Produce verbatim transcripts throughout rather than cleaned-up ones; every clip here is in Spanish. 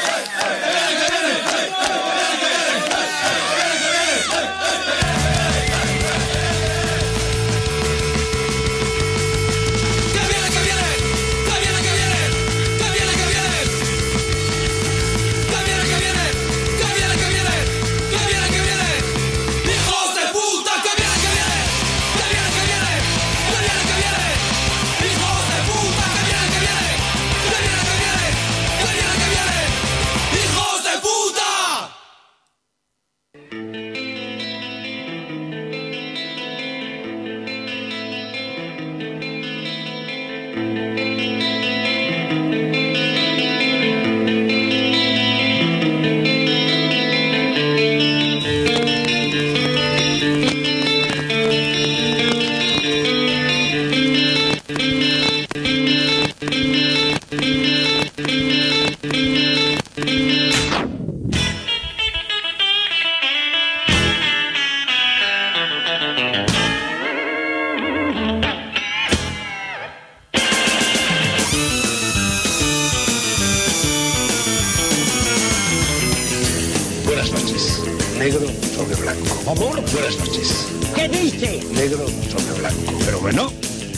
Negro sobre blanco. ¿Cómo? Buenas noches. ¿Qué dice? Negro sobre blanco. Pero bueno.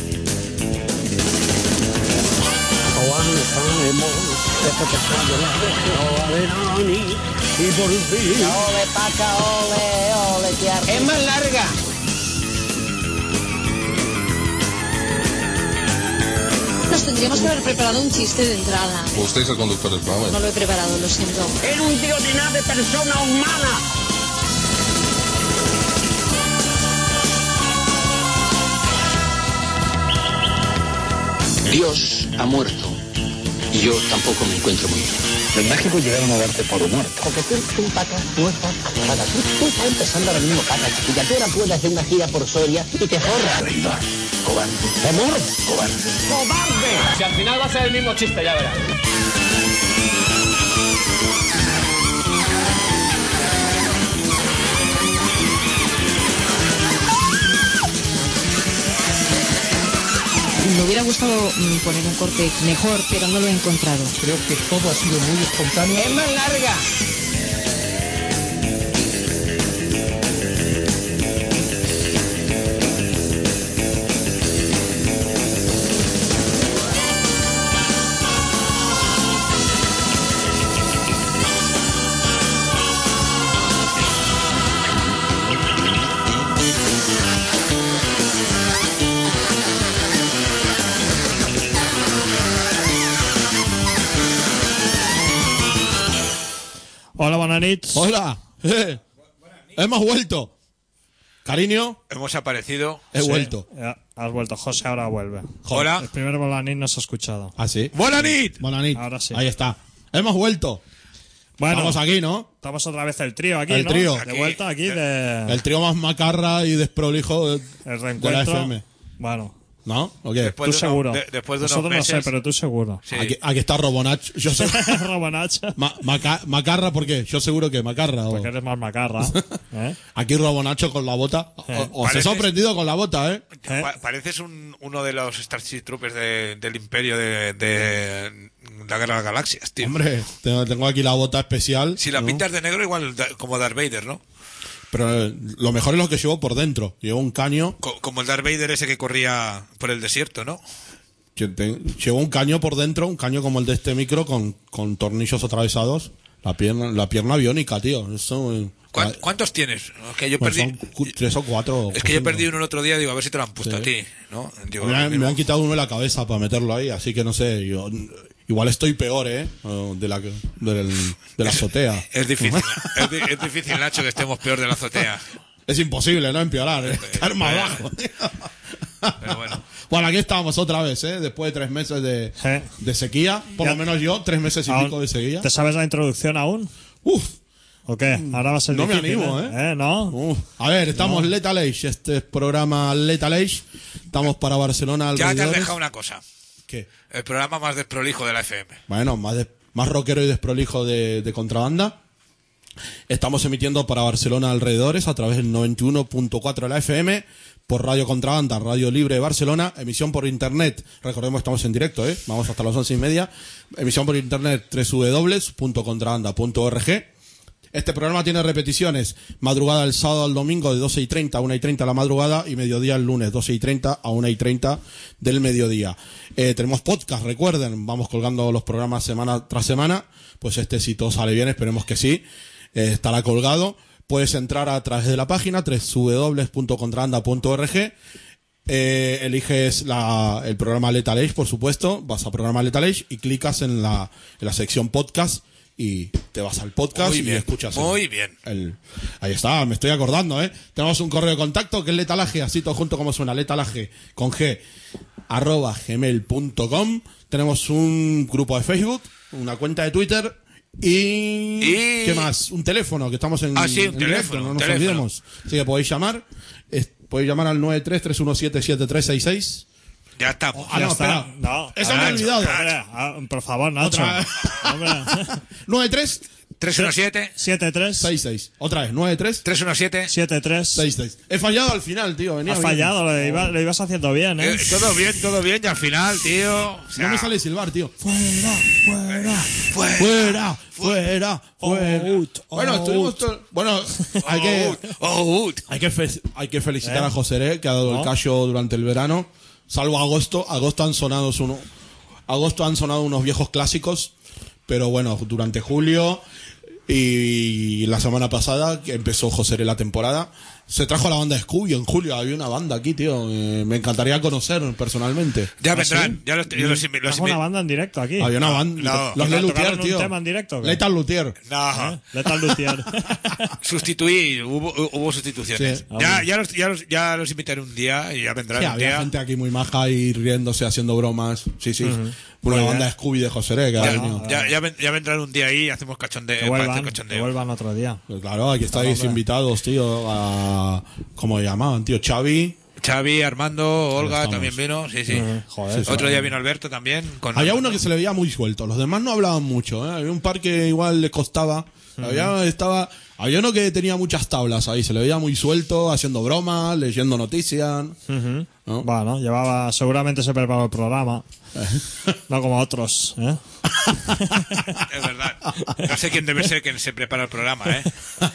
Ole, paca, ole, ole, tía. Es más larga. Nos tendríamos que haber preparado un chiste de entrada. Usted es el conductor del programa. No lo he preparado, lo siento. Era un tío de nada de persona humana. Dios ha muerto y yo tampoco me encuentro muy bien. Los mágicos llegaron a darte por muerto. Porque tú, tú, paca, no estás paca. Tú, tú estás empezando ahora mismo, paca, chiquilla. Tú ahora puedes hacer una gira por Soria y te forras. Traidor. Cobarde. ¡Amor! Cobarde. ¡Cobarde! Si al final va a ser el mismo chiste, ya verás. Me hubiera gustado mm, poner un corte mejor, pero no lo he encontrado. Creo que todo ha sido muy espontáneo. Es más larga. Hola, buenas noches. Hola. Eh. Hemos vuelto. Cariño. Hemos aparecido. He Sí, vuelto. ya, has vuelto. José ahora vuelve. Hola. El primer Bolanit no se ha escuchado. ¿Ah, sí? ¡Buena nit! Buena nit. Ahora sí. Ahí está. Hemos vuelto. Bueno, Estamos aquí, ¿no? estamos otra vez el trío aquí, El ¿no? trío. De Aquí. vuelta aquí de... El trío más macarra y desprolijo de, el de la reencuentro. F M. Bueno, ¿No? ¿O qué? Después tú de uno- seguro. de- después de unos Nosotros meses. no sé, pero tú seguro. Sí. Aquí, aquí está Robonacho. Yo sé. Robonacha. Ma- maca- macarra, ¿por qué? Yo seguro que macarra. o- Porque eres más macarra. ¿eh? Aquí Robonacho con la bota. O- Eh. Os he Pareces- sorprendido con la bota, ¿eh? ¿Eh? Pa- pareces un, uno de los Starship Troopers de- del Imperio de, de la Guerra de las Galaxias, tío. Hombre, tengo, tengo aquí la bota especial. Si la ¿no? pintas de negro, igual da- como Darth Vader, ¿no? Pero eh, lo mejor es lo que llevo por dentro. Llevo un caño. Co- como el Darth Vader ese que corría por el desierto, ¿no? que te- Llevo un caño por dentro, un caño como el de este micro con, con tornillos atravesados. La pierna, la pierna biónica, tío. Eso, eh, ¿Cuán- la- ¿Cuántos tienes? Es que yo pues perdí. son cu- tres o cuatro. Es que yo perdí uno el otro día, digo, a ver si te lo han puesto Sí. a ti, ¿no? Digo, Me, han- mismo. me han quitado uno de la cabeza para meterlo ahí, así que no sé. Yo, igual estoy peor, ¿eh? De la, del- de la azotea. Es difícil, es, di- es difícil, Nacho, que estemos peor de la azotea. Es imposible, ¿no? Empeorar, ¿eh? Estar más abajo. Pero bueno. Bueno, aquí estamos otra vez, ¿eh? Después de tres meses de, Sí. de sequía. Por Ya. lo menos yo, tres meses y ¿Aún- pico de sequía. ¿Te sabes la introducción aún? Uf, ¿O qué? Ahora va a ser no me difícil, animo, ¿eh? ¿eh? ¿No? uf. A ver, estamos Lethal Age. Este es programa Lethal Age. Estamos para Barcelona Ya te has alrededores. dejado una cosa. ¿Qué? El programa más desprolijo de la F M. Bueno, más, de- más rockero y desprolijo de, de contrabanda. Estamos emitiendo para Barcelona alrededores a través del noventa y uno punto cuatro de la F M, por Radio Contrabanda, Radio Libre de Barcelona, emisión por internet, recordemos estamos en directo, ¿eh? Vamos hasta las once y media, emisión por internet doble u doble u doble u punto contrabanda punto org. Este programa tiene repeticiones, madrugada el sábado al domingo de doce y treinta a una y treinta de la madrugada y mediodía el lunes doce y treinta a una y treinta del mediodía. Eh, tenemos podcast, recuerden, vamos colgando los programas semana tras semana, pues este si todo sale bien, esperemos que sí, eh, estará colgado. Puedes entrar a través de la página doble u doble u doble u punto contrabanda punto org. Eh, eliges la, el programa Lethal Age, por supuesto, vas a programa Lethal Age y clicas en la, en la sección podcast y te vas al podcast Muy y bien, escuchas. muy el, bien. El, ahí está, me estoy acordando, ¿eh? Tenemos un correo de contacto que es letalaje, así todo junto como suena, letalaje con G, arroba gmail punto com. Tenemos un grupo de Facebook, una cuenta de Twitter y... Y- ¿qué más? Un teléfono, que estamos en, Ah, sí, un en directo, teléfono, no un nos teléfono. olvidemos. Así que podéis llamar, es- podéis llamar al nueve tres tres uno siete siete tres seis seis. Ya estamos. Ah, Ya no, está. espera. No. Eso A me he ver, olvidado. hombre, ah, por favor, Nacho. Otra vez. Hombre. nueve tres tres uno siete, siete tres seis seis. Otra vez, nueve tres tres uno siete. siete tres. seis seis. He fallado al final, tío. Venía Has bien. fallado, lo, iba- lo ibas haciendo bien, ¿eh? Eh, todo bien, todo bien, y al final, tío. o sea, No me sale silbar, tío. Fuera, fuera. fuera. Fuera, fuera, fuera. Out, Bueno, out. estuvimos todo- Bueno, hay que, Oh, oh, hay que, fe- hay que felicitar ¿Eh? a José, que ha dado ¿No? el callo durante el verano. Salvo agosto. Agosto han sonado uno, agosto han sonado unos viejos clásicos. Pero bueno, durante julio y la semana pasada, que empezó José la temporada, se trajo a la banda Scooby en julio. Había una banda aquí, tío. Eh, me encantaría conocer personalmente. Ya ¿Ah, vendrán, sí? ya los, yo los, invi- los Hago una invi- banda en directo aquí. Había una banda. no. Los ¿Y Le tocaron Luthier, un tío. tema en directo, o qué? Lethal Luthier. No, Lethal Luthier. sustituí, hubo, hubo sustituciones. Sí. Ya, ya, los, ya, los, ya los invitaré un día y ya vendrán Sí, un había día. gente aquí muy maja y riéndose, haciendo bromas. Sí, sí. Una Muy banda bien. de Scooby de José que ha Ya, venido. ya, ya, ven- ya vendrán un día ahí y hacemos cachondeo. Que para hacer vuelvan, que cachondeo. vuelvan otro día. Pues claro, aquí estáis hombre. invitados, tío, a... ¿Cómo le llamaban, tío? Xavi. Xavi, Armando, Olga estamos. también vino. Sí, sí. Joder. Otro día vino Alberto también. Con Había uno que se le veía muy suelto. Los demás no hablaban mucho, ¿eh? Había un par que igual les costaba. Había, estaba... Había uno que tenía muchas tablas ahí. Se le veía muy suelto, haciendo bromas, leyendo noticias. Ujú. ¿No? Bueno, llevaba, seguramente se preparó el programa. No como otros, ¿eh? Es verdad. No sé quién debe ser quien se prepara el programa, ¿eh?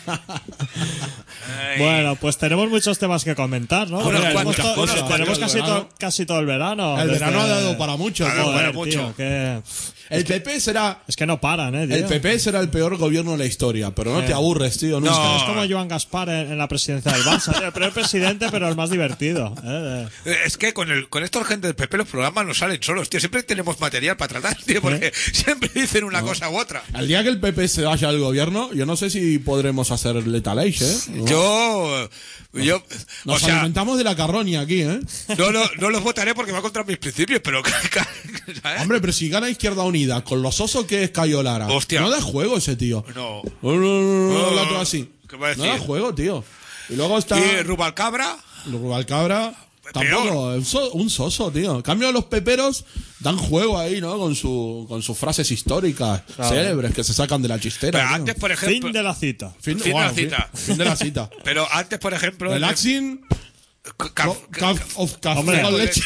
Ay. Bueno, pues tenemos muchos temas que comentar, ¿no? Unos Porque cuantos, tenemos, to- unos tenemos cuantos. casi, El verano- todo, casi todo el verano. El desde- verano ha dado para mucho. Ha dado tío. para Joder, mucho. tío, que- El P P será... Es que no paran, ¿eh, tío? El P P será el peor gobierno de la historia, pero no Sí. te aburres, tío, nunca. No. Es como Joan Gaspar en, en la presidencia del Barça. tío. El primer presidente, pero el más divertido. ¿eh? Eh, Es que con el con estos gente del P P los programas no salen solos, tío. Siempre tenemos material para tratar, tío, porque siempre dicen una cosa u otra. El día que el P P se vaya al gobierno, yo no sé si podremos hacer Lethal Age, ¿eh? ¿No? Yo, yo, Nos o sea, alimentamos de la carroña aquí, ¿eh? no, no, no los votaré porque va contra mis principios, pero, ¿sabes? Hombre, pero si gana Izquierda Unida con los osos que es Cayo Lara, Hostia. no da juego ese tío. No. No, no, no, no, No, el otro así. ¿qué va a No da decir? juego, tío. Y luego está Y Rubalcabra, Rubalcabra. Tampoco, Peor. un so- un soso, tío. En cambio, los peperos dan juego ahí, ¿no? Con, su, con sus frases históricas célebres que se sacan de la chistera. pero tío. antes, por ejemplo, Fin de la cita. Fin, fin de bueno, la cita. Fin, fin de la cita. pero antes, por ejemplo, Relaxing, ca- ca- ca- of café Hombre, con pues, leche.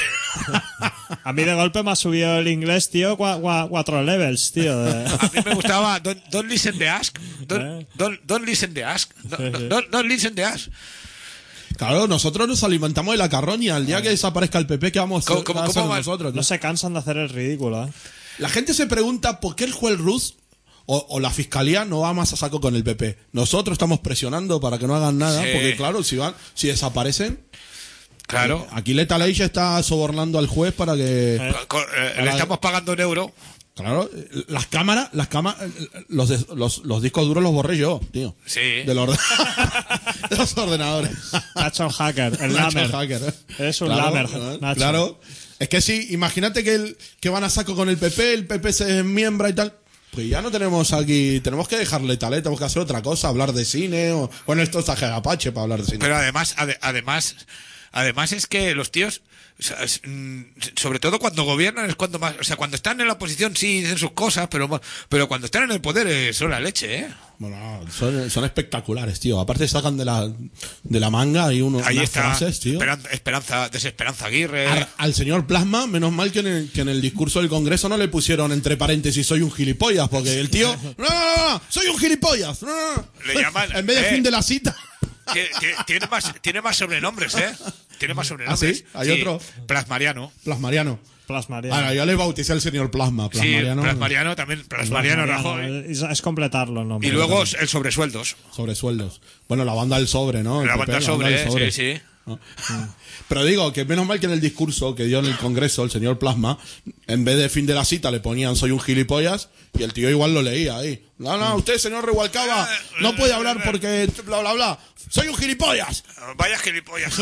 A mí de golpe me ha subido el inglés, tío, cua- cua- cuatro levels, tío. de- a mí me gustaba Don't, don't listen the ask, don't, Eh. don't, don't listen the ask, Sí, don't, sí. don't- don't listen the ask. Claro, nosotros nos alimentamos de la carroña. El día que desaparezca el P P, ¿qué vamos a ¿Cómo- hacer, cómo- a hacer cómo va? nosotros? tío? No se cansan de hacer el ridículo, ¿eh? La gente se pregunta por qué el juez Ruz o, o la fiscalía no va más a saco con el P P. Nosotros estamos presionando para que no hagan nada, Sí. porque claro, si van, si desaparecen, Claro. aquí Lethal Age está sobornando al juez para que, Co- eh, le estamos pagando un euro. claro, las cámaras, las cámaras, los, des- los, los discos duros los borré yo, tío. Sí. De los, de los ordenadores. Nacho el hacker, el Nacho lamer. hacker, ¿eh? Es un Claro, lamer, ¿eh? Nacho. Claro. Es que sí, imagínate que, el, que van a saco con el P P, el P P se desmiembra y tal. Pues ya no tenemos aquí, tenemos que dejarle tal, tenemos que hacer otra cosa, hablar de cine o bueno, esto está Apache para hablar de cine. Pero además, ade- además, Además es que los tíos, o sea, es, mm, sobre todo cuando gobiernan es cuando más, o sea, cuando están en la oposición sí dicen sus cosas, pero pero cuando están en el poder eh, son la leche, ¿eh? Bueno, son, son espectaculares, tío. Aparte sacan de la de la manga y uno, Ahí unas está frases, tío. Esperanza, Esperanza, Desesperanza Aguirre. Al, al señor Plasma, menos mal que en, el, que en el discurso del Congreso no le pusieron entre paréntesis soy un gilipollas, porque el tío, no, no, no, no soy un gilipollas, no, no, no. Le llaman, en vez de eh, fin de la cita. Tiene, tiene más tiene más sobrenombres, ¿eh? Tiene más sobrenombres. ¿Ah, sí? ¿Hay otro? Plasmariano. Plasmariano. Plasmariano. Ahora, yo le bauticé al señor Plasma. Plasmariano. Sí, Plasmariano también. Plasmariano, Plasmariano, Rajoy. es, es completarlo, ¿no? Y luego el sobresueldos. Sobresueldos. Bueno, la banda del sobre, ¿no? El La P P, banda sobre, del sobre. sí, sí. ¿No? Pero digo que menos mal que en el discurso que dio en el Congreso el señor Plasma, en vez de fin de la cita le ponían soy un gilipollas y el tío igual lo leía ahí. No, no, usted, señor Revualcaba, no puede hablar porque bla, bla, bla. Soy un gilipollas. Vaya gilipollas.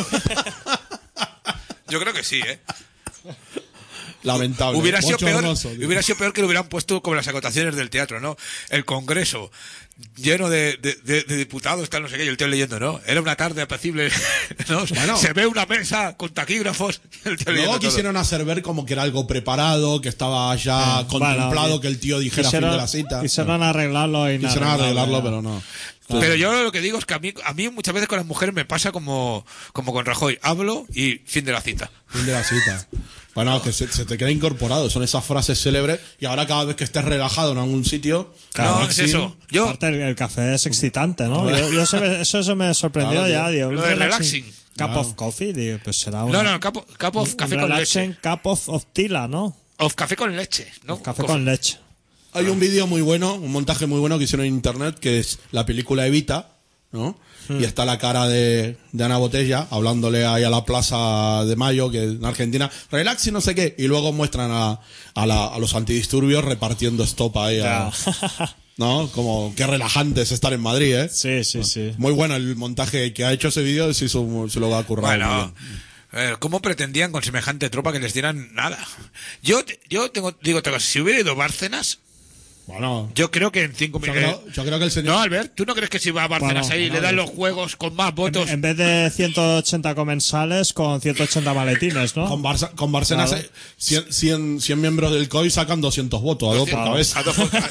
Yo creo que sí, ¿eh? Lamentable. Hubiera sido, peor, Bochornoso, tío. hubiera sido peor que lo hubieran puesto como las acotaciones del teatro, ¿no? El Congreso lleno de, de, de, de diputados, tal, no sé qué, y el tío leyendo, ¿no? Era una tarde apacible, ¿no? Bueno. Se ve una mesa con taquígrafos, el tío Luego leyendo todo. quisieron hacer ver como que era algo preparado, que estaba ya contemplado, Bueno, que el tío dijera quisieron, fin de la cita. Quisieron arreglarlo y Quisieron arreglarlo, pero no. Pero yo lo que digo es que a mí, a mí muchas veces con las mujeres me pasa como, como con Rajoy. Hablo y fin de la cita. Fin de la cita. Bueno, que se, se te queda incorporado. Son esas frases célebres. Y ahora cada vez que estés relajado en algún sitio... No, es sí, eso. Yo, Aparte, el, el café es excitante, ¿no? Yo, yo se- eso, eso me sorprendió Claro, ya, tío. digo. Lo un de relaxing. Cup Claro. of coffee, digo, pues será un... no, no, cup, cup of café con relaxing leche. cup of, of tila, ¿no? Of café con leche, ¿no? Café Cof- con leche. Hay un vídeo muy bueno, un montaje muy bueno que hicieron en internet, que es la película Evita, ¿no? Y está la cara de, de Ana Botella hablándole ahí a la Plaza de Mayo, que en Argentina, relax y no sé qué, y luego muestran a, a, la- a los antidisturbios repartiendo estopa ahí, a- ¿no? Como qué relajante es estar en Madrid, ¿eh? Sí, sí, sí. Muy bueno el montaje que ha hecho ese vídeo, se, hizo- se lo va a currar. muy Bueno, bien. eh, ¿cómo pretendían con semejante tropa que les dieran nada? Yo, te- yo tengo, digo otra cosa, si hubiera ido Bárcenas, Bueno, yo creo que en cinco yo minutos... creo, yo creo que el señor... No, Albert, ¿tú no crees que si va a Bárcenas Bueno, ahí y le dan los juegos con más votos? En vez de ciento ochenta comensales, con ciento ochenta maletines, ¿no? Con, Barça, con Bárcenas, Claro. eh, cien, cien, cien miembros del C O I sacan doscientos votos, a dos por A cabeza. dos por-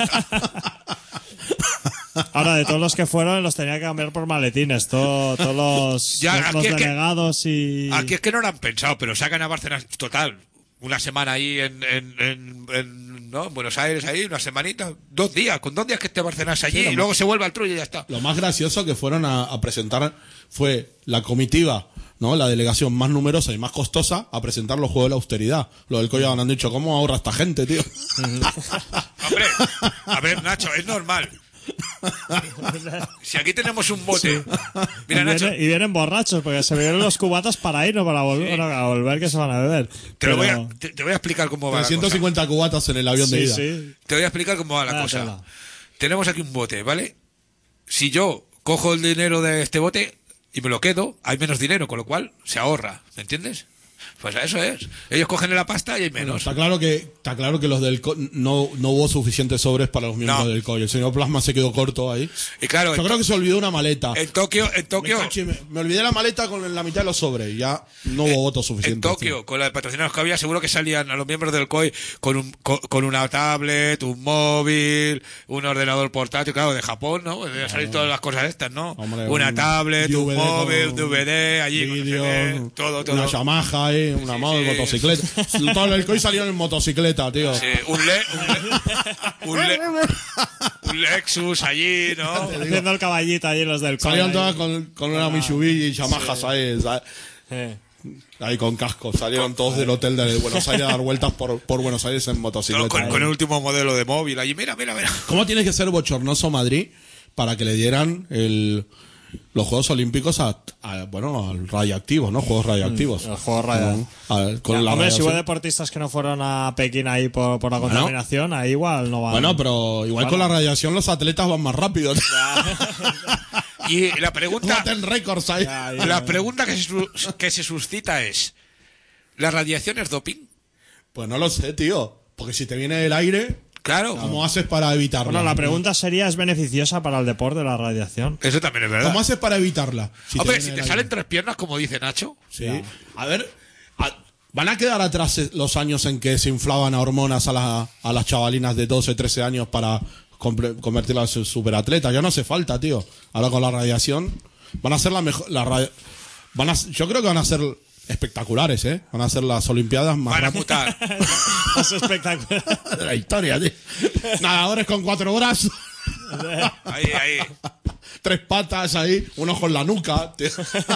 Ahora, de todos los que fueron, los tenía que cambiar por maletines. Todo, todos los, Ya, los- aquí los es que- delegados y... Aquí es que no lo han pensado, pero sacan a Bárcenas total. Una semana ahí en, en, en, en, ¿no? en Buenos Aires, ahí, una semanita, dos días, con dos días que esté Bárcenas allí y luego se vuelve al Trullo y ya está. Lo más gracioso que fueron a, a presentar fue la comitiva, ¿no? La delegación más numerosa y más costosa a presentar los juegos de la austeridad. Los del C O I han dicho, ¿cómo ahorra esta gente, tío? Hombre, a ver, Nacho, es normal. Si aquí tenemos un bote. Mira, y, Nacho, viene- y vienen borrachos, porque se bebieron los cubatas para ir, no para volver, no, para volver que se van a beber. te, lo voy a, Pero- te, te voy a explicar cómo va la cosa. trescientos cincuenta cubatas en el avión de Sí, ida. sí. Te voy a explicar cómo va la Ah, cosa. tela. Tenemos aquí un bote, ¿vale? Si yo cojo el dinero de este bote y me lo quedo, hay menos dinero, con lo cual se ahorra, ¿me entiendes? Pues a eso es. Ellos cogen la pasta y hay Bueno, menos. está claro que está claro que los del C O I no, no hubo suficientes sobres para los miembros No. del C O I. El señor Plasma se quedó corto ahí. Y claro, Yo en, creo que se olvidó una maleta. en Tokio, en Me, Tokio, caché, me- me olvidé la maleta con la mitad de los sobres. Ya no hubo votos en suficientes. Tokio, con la de patrocinados que había, seguro que salían a los miembros del C O I con, un, con, con una tablet, un móvil, un ordenador portátil, claro, de Japón, ¿no? Deben salir todas las cosas estas, ¿no? Hombre, una un tablet, D V un D móvil, con un D V D, allí, con no sé vídeo, qué, todo, todo. Una Yamaha ahí, una Sí, moto, sí. motocicleta. Todo el C O I salieron en motocicleta, tío. Sí, un, le, un, le, un, le- un Lexus allí, ¿no? Haciendo el caballito allí los del Salieron cole. todas con, con una Mitsubishi y Yamahas ahí, ¿sabes? Eh. Ahí con casco. Salieron todos del hotel de Buenos Aires a dar vueltas por, por Buenos Aires en No, motocicleta. con, con el último modelo de móvil allí, mira, mira, mira. ¿Cómo tiene que ser bochornoso Madrid para que le dieran el, los Juegos Olímpicos a, a- bueno, al radioactivo, ¿no? Juegos radioactivos. Los juegos radio- A- con Ya, la hombre, si hubo radiación. deportistas que no fueron a Pekín ahí por, por la contaminación, ahí igual no van. Bueno, pero igual Bueno. con la radiación los atletas van más rápido. Y la pregunta, Baten récords ahí. Ya, ya. la pregunta que se, su- que se suscita es, ¿la radiación es doping? Pues no lo sé, tío. Porque si te viene del aire, Claro. ¿Cómo haces para evitarla? Bueno, la pregunta sería, ¿es beneficiosa para el deporte la radiación? Eso también es verdad. ¿Cómo haces para evitarla? Si Hombre, te si viene te el salen aire. tres piernas, como dice Nacho. Sí. A ver, a- van a quedar atrás los años en que se inflaban a hormonas a, la- a las chavalinas de doce, trece años para comple- convertirlas en superatletas. Ya no hace falta, tío. Ahora con la radiación van a ser la mejor. La ra- van a, yo creo que van a ser espectaculares, ¿eh? Van a ser las Olimpiadas más Van a rápidas mutar. Es espectacular. de la historia, tío. Nadadores con cuatro brazos, Ahí, ahí. tres patas ahí, un ojo en la nuca, tío.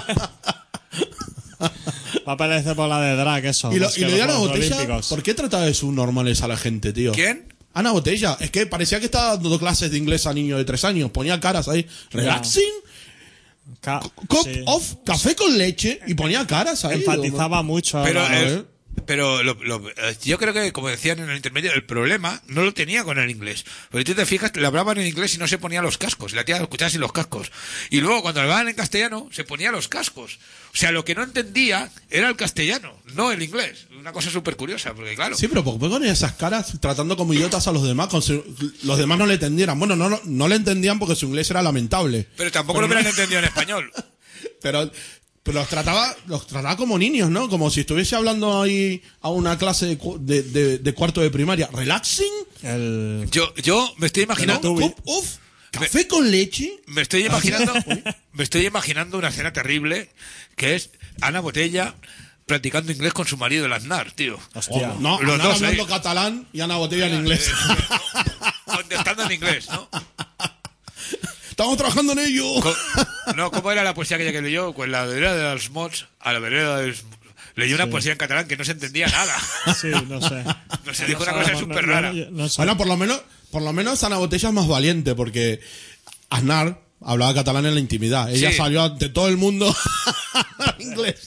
Va a aparecer por la de drag eso. Y, lo, más y que le los dio Ana Juegos Botella. Olímpicos. ¿Por qué trataba de subnormales a la gente, tío? ¿Quién? Ana Botella. Es que parecía que estaba dando clases de inglés a niños de tres años. Ponía caras ahí. Relaxing. Ca- Cup sí. of café con leche. Y ponía caras ahí. Enfatizaba mucho. Pero, ahora. el- ver. pero lo- lo- eh, yo creo que, como decían en el intermedio, el problema no lo tenía con el inglés. Porque tú te fijas, le hablaban en inglés y no se ponía los cascos. La tía lo escuchaba sin los cascos. Y luego, cuando le hablaban en castellano, se ponía los cascos. O sea, lo que no entendía era el castellano, no el inglés. Una cosa súper curiosa, porque claro. Sí, pero ¿por qué ponía esas caras tratando como idiotas a los demás? Con su- los demás no le entendieran. Bueno, no, no, no le entendían porque su inglés era lamentable. Pero tampoco lo hubieran entendido en español. Pero, pero los trataba, los trataba como niños, ¿no? Como si estuviese hablando ahí a una clase de, cu- de, de- de cuarto de primaria. Relaxing. El... Yo, yo me estoy ¿No? imaginando. Cup of café con leche. Me estoy imaginando, me estoy imaginando una escena terrible que es Ana Botella practicando inglés con su marido el Aznar, tío. Hostia. Oh, no, Los Ana dos hablando ahí. catalán y Ana Botella en inglés. Contestando en inglés, ¿no? Estamos trabajando en ello. Co- No, ¿cómo era la poesía aquella que leyó? Pues la vereda de los mots a la vereda de los... Leyó una poesía en catalán que no se entendía nada. Sí, no sé. No sé, dijo una cosa súper No, rara. no, no sé. Bueno, por lo menos, por lo menos Ana Botella es más valiente porque Aznar hablaba catalán en la intimidad. Ella Sí. salió ante todo el mundo en inglés.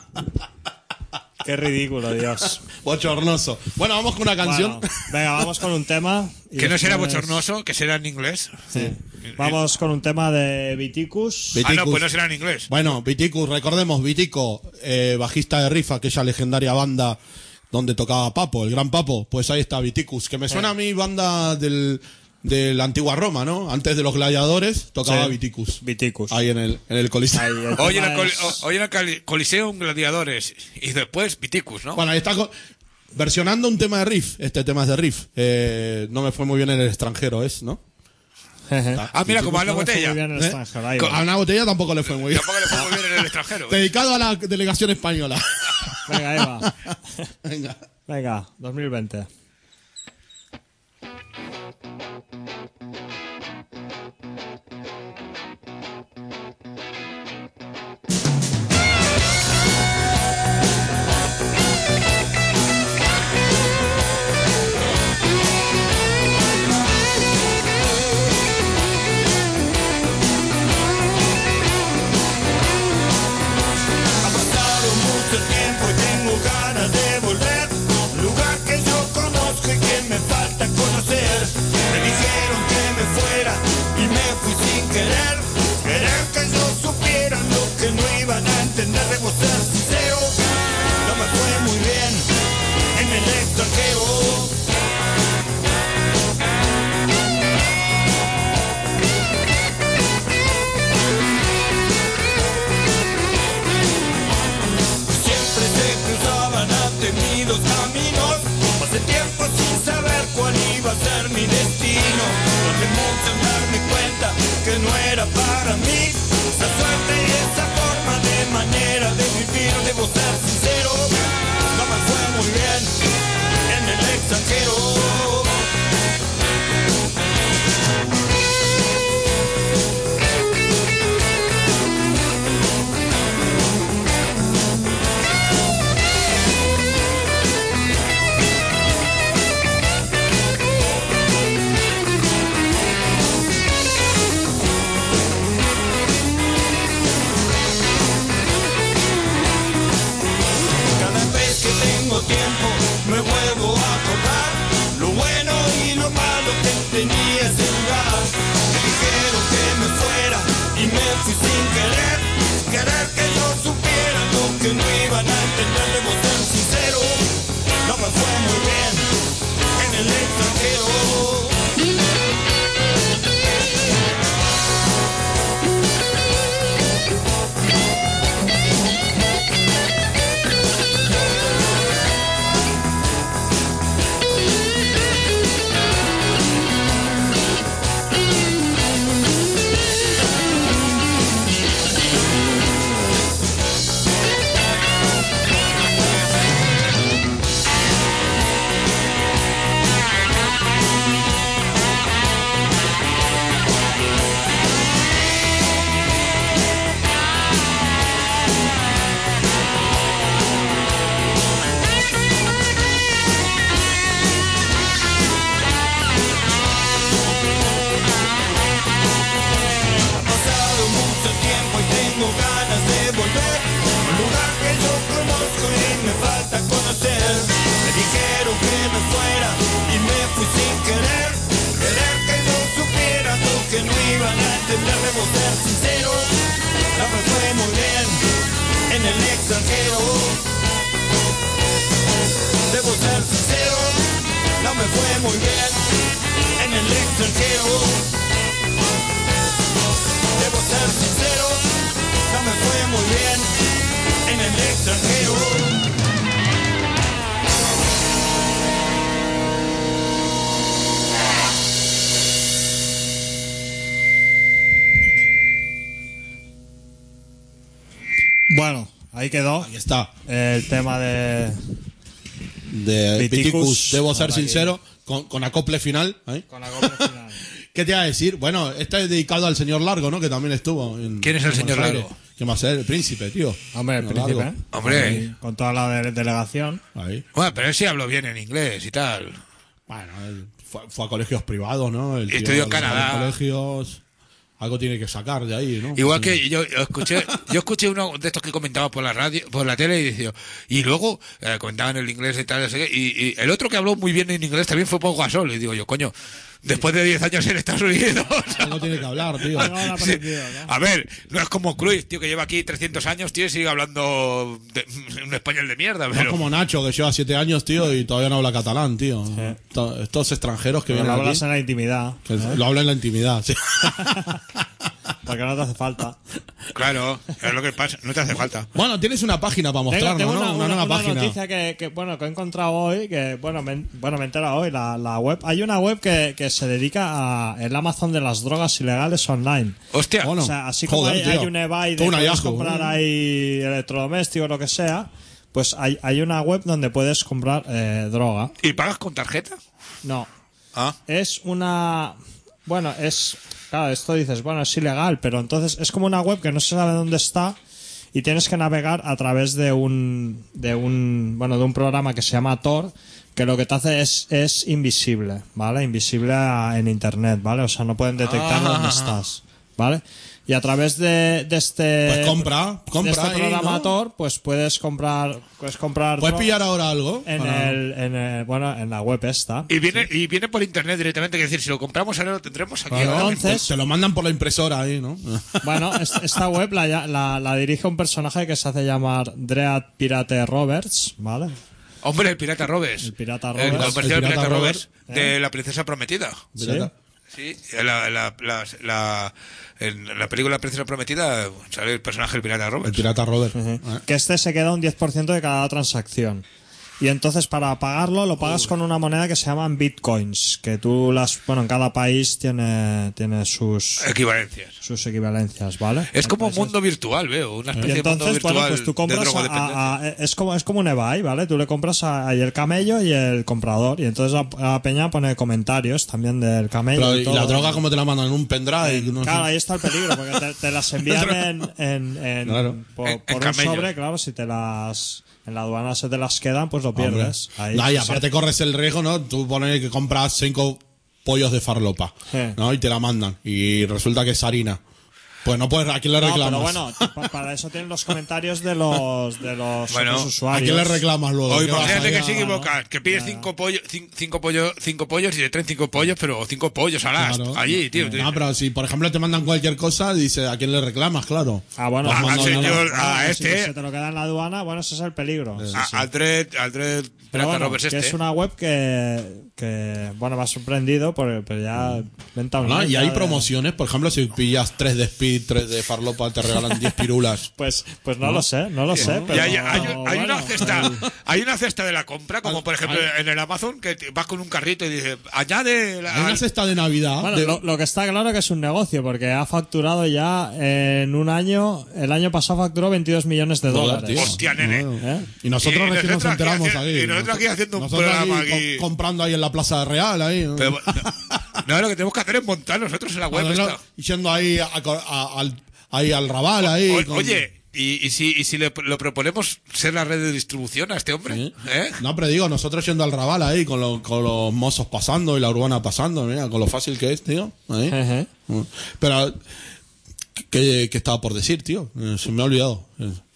Qué ridículo, Dios. Bochornoso. Bueno, vamos con una canción. Bueno, venga, vamos con un tema. y Que no será después- bochornoso, que será en inglés. Sí. Vamos con un tema de Viticus. Viticus. Ah, no, pues no será en inglés. Bueno, Vitico, recordemos, Vitico, eh, bajista de Riff, aquella legendaria banda donde tocaba Papo, el gran Papo. Pues ahí está Viticus, que me suena a mí banda del, de la antigua Roma, ¿no? Antes de los gladiadores tocaba Sí. Viticus. Viticus. Ahí en el, en el coliseo. Ahí, el Hoy en tema el, coli- es- o- hoy en el cali- Coliseum Gladiadores y después Viticus, ¿no? Bueno, ahí está co- versionando un tema de Riff. Este tema es de Riff. Eh, no me fue muy bien en el extranjero, ¿es? ¿no? Ah, mira, como Ana No me fue muy Botella. bien en el ¿Eh? extranjero, ahí A va. una botella tampoco le fue muy bien. Tampoco le fue muy bien en el extranjero. ¿eh? Dedicado a la delegación española. Venga, ahí va. Venga. Venga, dos mil veinte. Ha pasado mucho tiempo y tengo ganas de volver. Lugar que yo conozco y que me falta conocer. Me dijeron que me fuera y me fui sin querer. Querer que yo supiera lo que no iban a entender. Debo ser sincero, no me fue muy bien en el extranjero. Siempre se cruzaban atenidos caminos. Pasé tiempo sin saber cuál iba a ser mi destino. No hace mucho en darme cuenta que no era para mí. Esa suerte y esa forma de manera de vivir. Debo ser sincero, no me fue muy bien en el extranjero. Cada vez que tengo tiempo me vuelvo a acordar lo bueno y lo malo que tenía ese lugar. Me dijeron que me fuera y me fui sin querer. Querer que yo supiera lo que no iban a entender. Debo ser sincero, no me fue muy bien en el extranjero. no iban a entender, debo ser sincero, no me fue muy bien en el extranjero. Debo ser sincero, no me fue muy bien en el extranjero. Debo ser sincero, no me fue muy bien en el extranjero. Bueno, ahí quedó. Ahí está. El tema de... De Viticus. Viticus, debo ser Ahora sincero, con, con acople final. ¿eh? Con la golpe final. ¿Qué te iba a decir? Bueno, este es dedicado al señor Largo, ¿no? Que también estuvo. En, ¿Quién es el en señor Buenos Aires. Largo? ¿Quién va a ser? El príncipe, tío. Hombre, el Señor príncipe. Largo. ¿eh? Hombre. Ahí, con toda la de- delegación. Ahí. Bueno, pero él sí habló bien en inglés y tal. Bueno, él fue, fue a colegios privados, ¿no? El tío Estudió en los Canadá. colegios. Algo tiene que sacar de ahí, ¿no? Igual que yo, yo escuché, yo escuché uno de estos que comentaba por la radio, por la tele y decía, y luego eh, comentaban el inglés y tal, no sé qué, y, y el otro que habló muy bien en inglés también fue Pau Gasol, y digo yo, coño, después de diez años en Estados Unidos. Algo tiene que hablar, tío. Algo habrá Sí. aprendido, ¿no? A ver, no es como Cruyff, tío, que lleva aquí trescientos años, tío, y sigue hablando de, un español de mierda, No es pero... como Nacho, que lleva siete años, tío, y todavía no habla catalán, tío. To- Estos extranjeros que Pero lo vienen hablas aquí, en la intimidad. que ¿eh? lo hablan en la intimidad. Sí. Porque no te hace falta. Claro, es lo que pasa, no te hace falta. Bueno, tienes una página para mostrarnos, Tengo, tengo ¿no? una, una- nueva una página. noticia que, que, bueno, que he encontrado hoy, que bueno, me, bueno, me he enterado hoy, la, la web. Hay una web que, que se dedica a el Amazon de las drogas ilegales online. Hostia, Bueno, O sea, así como joder, hay, tío. hay un eBay de Todo un puedes hallazgo, comprar ¿eh? ahí electrodomésticos o lo que sea, pues hay, hay una web donde puedes comprar eh, droga. ¿y pagas con tarjeta? No, Ah, es una... Bueno, es... Claro, esto dices, bueno, es ilegal, pero entonces es como una web que no se sabe dónde está y tienes que navegar a través de un... de un bueno, de un programa que se llama Tor, que lo que te hace es, es invisible, ¿vale? Invisible a- en internet, ¿vale? O sea, no pueden detectar Ah. dónde estás, ¿vale? Y a través de, de este... Pues compra, compra de este ahí, programa ¿no? Tor, pues puedes comprar... Puedes comprar... ¿Puedes droga pillar ahora algo? En Para- el, en el... Bueno, en la web esta. y viene, y viene por internet directamente, es decir, si lo compramos ahora lo tendremos aquí. Claro, ahora entonces- mismo. te lo mandan por la impresora ahí, ¿no? Bueno, es- esta web la, la, la dirige un personaje que se hace llamar Dread Pirate Roberts, ¿vale? Hombre, el pirata Robes. El pirata El Roberts. comercial El pirata, pirata Robes Robert, de La Princesa Prometida. Sí. Sí, la, la, la, la- en la película Princesa Prometida sale el personaje del pirata Robes. El pirata Robert. Ujú. ¿eh? Que este se queda un diez por ciento de cada transacción. Y entonces para pagarlo lo pagas con una moneda que se llaman bitcoins, que tú las, bueno, en cada país tiene, tiene sus, Equivalencias. sus equivalencias, ¿vale? Es como un Entonces- mundo virtual, veo. Una Y especie de mundo entonces, virtual bueno, pues tú de compras a, drogodependencia. a- a- es como es como un eBay, ¿vale? Tú le compras a- ahí el camello y el comprador y entonces la, la peña pone comentarios también del camello. Pero, y, ¿y todo. la droga cómo te la mandan? ¿En un pendrive? No sé. Claro, ahí está el peligro, porque te, te las envían en, en, en- Claro. por, En- por en un camello. sobre, claro, si te las en la aduana se te las quedan, pues lo pierdes. Ahí, No, y sí, aparte sí. corres el riesgo, ¿no? Tú pones que compras cinco pollos de farlopa, Sí. ¿no? Y te la mandan. Y resulta que es harina. Pues no puedes, ¿a quién le No, reclamas? pero bueno, pa- para eso tienen los comentarios de los de los Bueno, otros ¿A usuarios. quién le reclamas luego? O ¿Qué vas imagínate ahí que a- se equivocan, que pides cinco pollos, cin- cinco pollos, cinco pollos y te traen cinco pollos, pero cinco pollos a las Claro. allí, tío. No, pero si por ejemplo te mandan cualquier cosa, dice, ¿a quién le reclamas? Claro. Ah, bueno, Ah, pues al no, señor, no, no. a Si este. se te lo queda en la aduana, bueno, ese es el peligro. Sí, A- sí. Aldred, Aldred, Pero Pirata bueno, Roberts que este. es una web que, que bueno, me ha sorprendido, por- pero ya venta No, online. y ya hay de- promociones, por ejemplo, si pillas tres de speed, tres de farlopa, te regalan diez pirulas. Pues, pues no, lo sé, no lo sé, Y pero hay, hay- hay bueno, una cesta, hay una cesta de la compra, como Hay- por ejemplo en el Amazon, que te- vas con un carrito y dices, añade la, Hay una cesta de Navidad. Bueno, de- lo, lo que está claro que es un negocio, porque ha facturado ya en un año, el año pasado facturó veintidós millones de Joder, dólares. tío. Hostia, nene. Bueno. ¿Eh? Y nosotros Y recién nos nosotros aquí enteramos haci- aquí. y nosotros aquí haciendo un Nosotros programa aquí aquí. co- comprando ahí en la Plaza Real, ahí. ¿no? Pero, no, no, lo que tenemos que hacer es montar nosotros en la web. Nosotros esta. yendo ahí, a- a- al, ahí al Raval, ahí. O- con- Oye, ¿y, y si, y si le, lo proponemos ser la red de distribución a este hombre? ¿Sí? ¿Eh? No, pero digo, nosotros yendo al Raval ahí, con, lo- con los mozos pasando y la urbana pasando, mira, con lo fácil que es, tío. Ahí. Ejé. Pero, ¿qué, qué estaba por decir, tío? Eh, Se me ha olvidado. Eh,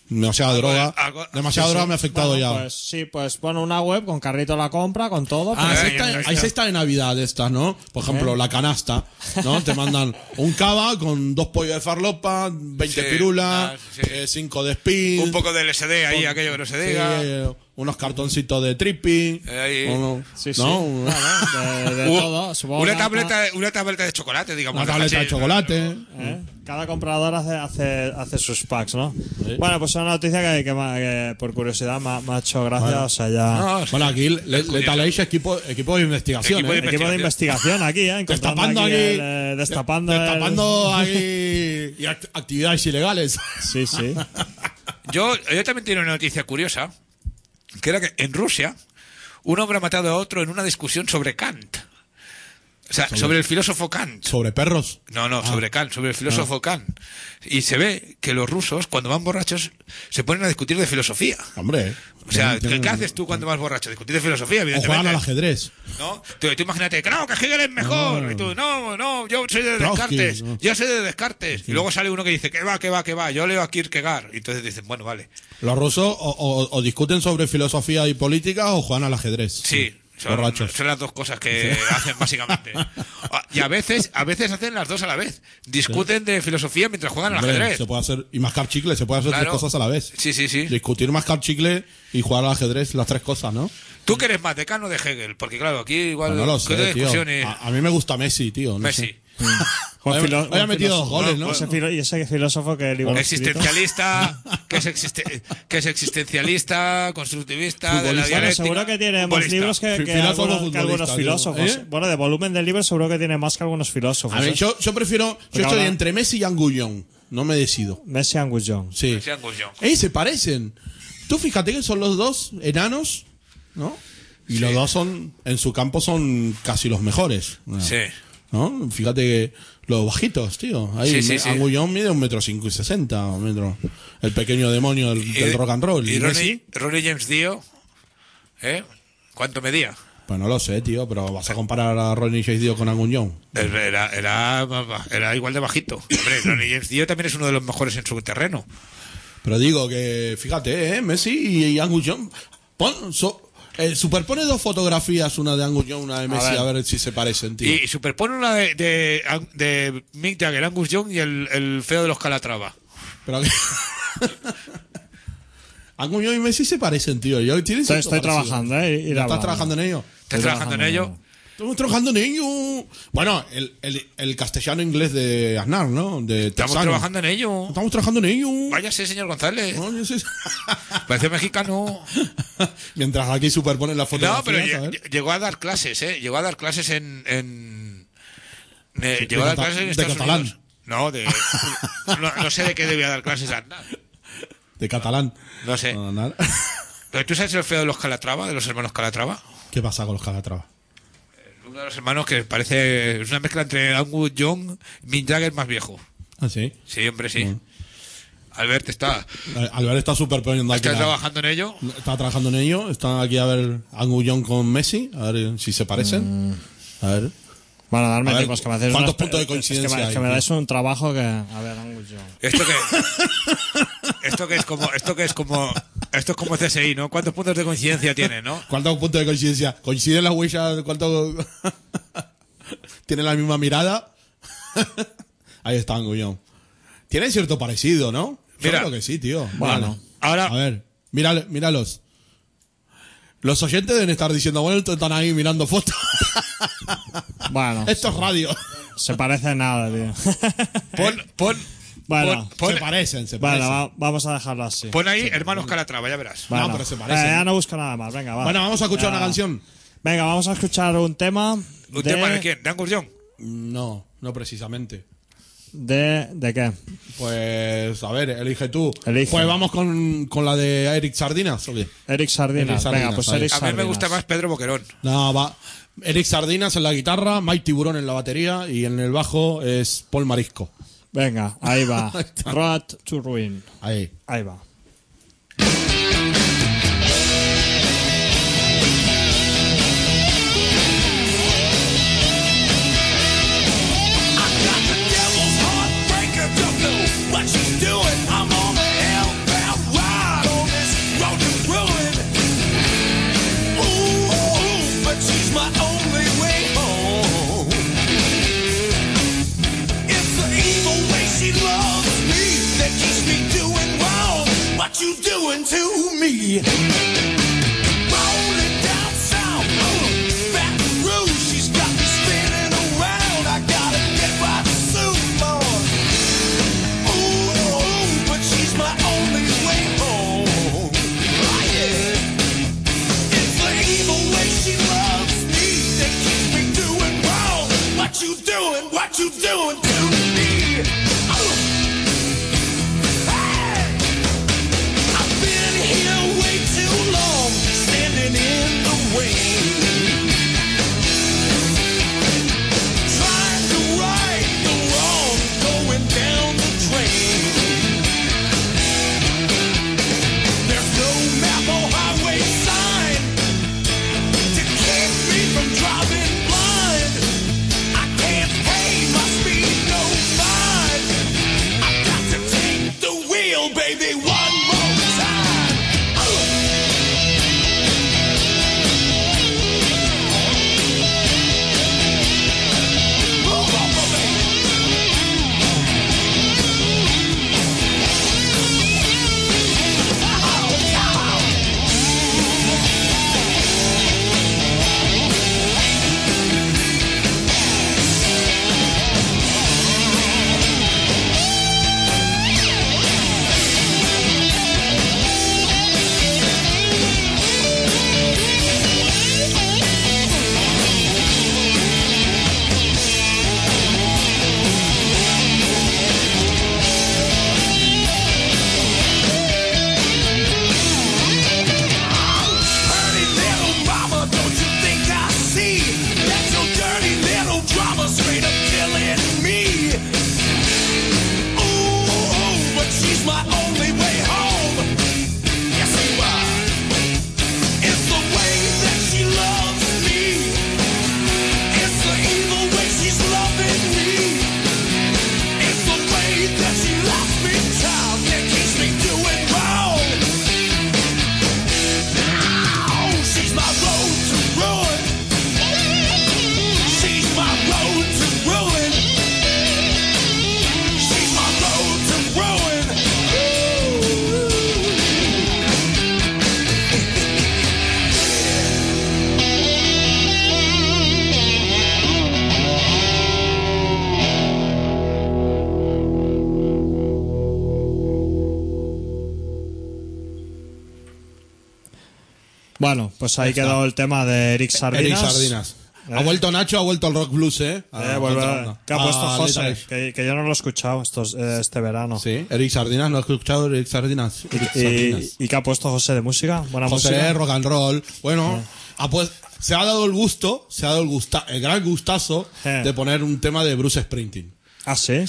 Demasiada Algo de- droga. algo- Demasiada Sí, droga sí. me ha afectado Bueno, ya. Pues sí, pues bueno, una web con carrito a la compra, con todo. Ah, pues, hay eh, cesta, eh, hay cesta de Navidad de estas, ¿no? Por ejemplo, ¿Eh? la canasta, ¿no? Te mandan un cava con dos pollos de farlopa, veinte Sí, pirulas, ah, sí. eh, cinco de speed. Un poco de L S D ahí, aquello que no se sí, diga. eh, unos cartoncitos de trippy. Eh, ahí. uno- Sí, sí. ¿no? Bueno, de, de U- todo. Supongo una que tableta, una tableta de chocolate, digamos. Una tableta de Hachís. chocolate. ¿eh? Cada comprador hace, hace, hace sus packs, ¿no? Bueno, pues es una noticia que, que, me- que por curiosidad me, ha- me ha hecho gracia. O sea, ya. No, sí. Bueno, aquí le, Lethal Age equipo, equipo de investigación, Equipo de ¿eh? Equipo de investigación aquí, ¿eh? Encontrando Destapando aquí. el, eh, destapando. el- Destapando aquí y act- actividades ilegales. Sí, sí. Yo, yo también tengo una noticia curiosa, que era que en Rusia un hombre ha matado a otro en una discusión sobre Kant. O sea, sobre, el filósofo Kant. Sobre perros. No, no, Ah. sobre Kant, sobre el filósofo Kant. Y se ve que los rusos, cuando van borrachos, se ponen a discutir de filosofía. Hombre. O sea, tienen- ¿qué, qué tienen- haces tú cuando vas borracho? Discutir de filosofía, O evidentemente. juegan al ajedrez. ¿No? Tú, tú imagínate, que no, que Hegel es mejor. No. Y tú, no, no, yo soy de Trotsky, Descartes. no. Yo soy de Descartes. Y luego sale uno que dice, que va, que va, que va. Yo leo a Kierkegaard. Y entonces dicen, bueno, vale. Los rusos o, o- o discuten sobre filosofía y política o juegan al ajedrez. Sí. Son, Borrachos. son las dos cosas que hacen básicamente. Y a veces, a veces hacen las dos a la vez. Discuten de filosofía mientras juegan al Hombre, ajedrez. se puede hacer, y mascar chicle, se puede hacer Claro. tres cosas a la vez. Sí, sí, sí. Discutir, mascar chicle y jugar al ajedrez, las tres cosas, ¿no? ¿Tú que eres más decano de Hegel? Porque claro, aquí igual... Pues no lo ¿qué sé, tío. discusiones? A, a mí me gusta Messi, tío. no Messi. sé. Buen Vaya- filo- vaya buen metido dos filósofo. goles, ¿no? Ese filo- y ese filósofo que libro Existencialista, que es, existe- que es existencialista, constructivista, de la Futbolista. Bueno, dialéctica. seguro que tiene más futbolista. libros que, que Filósofo algunos, que futbolista, algunos tío. filósofos. ¿Eh? Bueno, de volumen del libro seguro que tiene más que algunos filósofos. A ver, ¿eh? yo, yo prefiero. Yo Porque estoy ahora- entre Messi y Angullón. No me decido. Messi Angus Young. Sí. Sean Gullón. ¡Ey, se parecen! Tú fíjate que son los dos enanos, ¿no? Y los dos son, en su campo son casi los mejores. Sí. ¿No? Fíjate que los bajitos, tío. Ahí Sí, sí, me- sí. Angullón mide un metro cinco y sesenta, un metro. El pequeño demonio del, del rock and roll. Y ¿Y Ronnie, Messi? Ronnie James Dio, ¿eh? ¿Cuánto medía? Pues no lo sé, tío, pero vas a comparar a Ronnie James Dio con Angullón. Era, era, era igual de bajito. Hombre, Ronnie James Dio también es uno de los mejores en su terreno. Pero digo que, fíjate, ¿eh? Messi y Angullón. Pon, so- eh, superpone dos fotografías, una de Angullón, una de Messi, a ver, ver. si se parecen, tío. Y, y superpone una de, de, de Mick Jagger, Angus Young y el, el feo de los Calatrava. Pero que... Angullón y Messi se parecen, tío. Yo, tienen Estoy, cierto estoy parecido. trabajando, ¿eh? Ir ¿Ya ¿Estás hablando. trabajando en ello? ¿Estás Estoy trabajando en ello? Estamos trabajando en ello. Bueno, el, el, el castellano-inglés de Aznar, ¿no? De Estamos Texano. trabajando en ello. Estamos trabajando en ello. Váyase, señor González. No, yo sé. Parece mexicano. Mientras aquí superponen las No, fotografías. pero a lle- ver. llegó a dar clases, ¿eh? Llegó a dar clases en... en eh, llegó a dar cata- clases en de Estados catalán. Unidos. No, de... No, no sé de qué debía dar clases a Aznar. De catalán. No sé. No, nada. ¿Pero tú sabes el feo de los Calatrava, de los hermanos Calatrava? ¿Qué pasa con los Calatrava? Uno de los hermanos que parece... Es una mezcla entre Angus Young y Mick Jagger más viejo. Ah, sí. Sí, hombre, sí. Bueno. Albert está... Eh, Albert está superponiendo aquí. ¿Está la- trabajando en ello? Está trabajando en ello. Están aquí a ver Angullón con Messi. A ver si se parecen. A ver. Bueno, darme A ver, tiempo, es que me hacéis ¿cuántos unas- puntos de es que me- coincidencia Es que, hay, me tío? dais un trabajo que... A ver, Angus Young. Esto que... Esto que es como... Esto que es como... Esto es como C S I, ¿no? ¿Cuántos puntos de coincidencia tiene, no? ¿Cuántos puntos de coincidencia? ¿Coinciden las huellas? ¿Cuánto? ¿Tienen la misma mirada? Ahí está Angullón. Tienen cierto parecido, ¿no? Yo Mira. creo que sí, tío. Bueno. Vale. Ahora... A ver, mírale- míralos. Los oyentes deben estar diciendo, bueno, están ahí mirando fotos. Bueno, Esto es radio. se parece en nada, tío. Pon... pon Bueno, pon, se pon, parecen, se parecen. bueno, va- vamos a dejarlo así. pon ahí hermanos Calatrava, ya verás. Bueno, pero se parecen. eh, ya no busco nada más, venga, va. Bueno, vamos a escuchar Ya. una canción. Venga, vamos a escuchar un tema. ¿Un tema de quién? ¿De Angus Young? No, no precisamente. ¿De, ¿De qué? Pues, a ver, elige tú. Elige. Pues vamos con, con la de Eric Sardinas, ¿o qué? Eric Sardinas. Eric Sardinas, Venga, pues ahí. Eric A mí Sardinas. me gusta más Pedro Boquerón. No, va. Eric Sardinas en la guitarra, Mike Tiburón en la batería y en el bajo es Paul Marisco. Venga, ahí va. Ahí está. Road to Ruin. Ahí. Ahí va. Devil's heartbreaker, don't know what she's doing. I'm on the hellbound ride. bien. Rolling down south, uh, Baton Rouge, she's got me spinning around. I gotta get right soon, boy. Ooh, but she's my only way home. Oh, yeah. It's the evil way she loves me that keeps me doing wrong. What you doing? What you doing to me? Oh. Hey! I've been here way too long, standing in the rain, trying to right the wrong, going down the drain. There's no map or highway sign to keep me from driving blind. I can't pay my speed no mind. I've got to take the wheel, baby, one more time. Dirty little mama, don't you think I see that your dirty little drama straight up killing me? Ooh, but she's my only way home. Yes, you are. It's the way that she loves me. It's the evil way she's loving me. It's the way that she loves me, child, that keeps me doing wrong. Oh, she's my road to ruin. She's my road to ruin. She's my road to ruin. Bueno, pues ahí Ahí está. quedó el tema de Eric Sardinas. Eric Sardinas. ¿Eh? Ha vuelto Nacho, ha vuelto el rock blues, ¿eh? A- Eh, vuelve- otra onda. ¿Qué ha puesto Ah, José? Lethal Age. Que, que yo no lo he escuchado estos, eh, este verano. Sí, Eric Sardinas, ¿no has escuchado Eric Sardinas? Eric Sardinas. ¿Y, ¿Y qué ha puesto José de música? Buena José, música. rock and roll. Bueno, ha pues, se ha dado el gusto, se ha dado el, gusta, el gran gustazo Eh. de poner un tema de Bruce Springsteen. Ah, sí. Sí.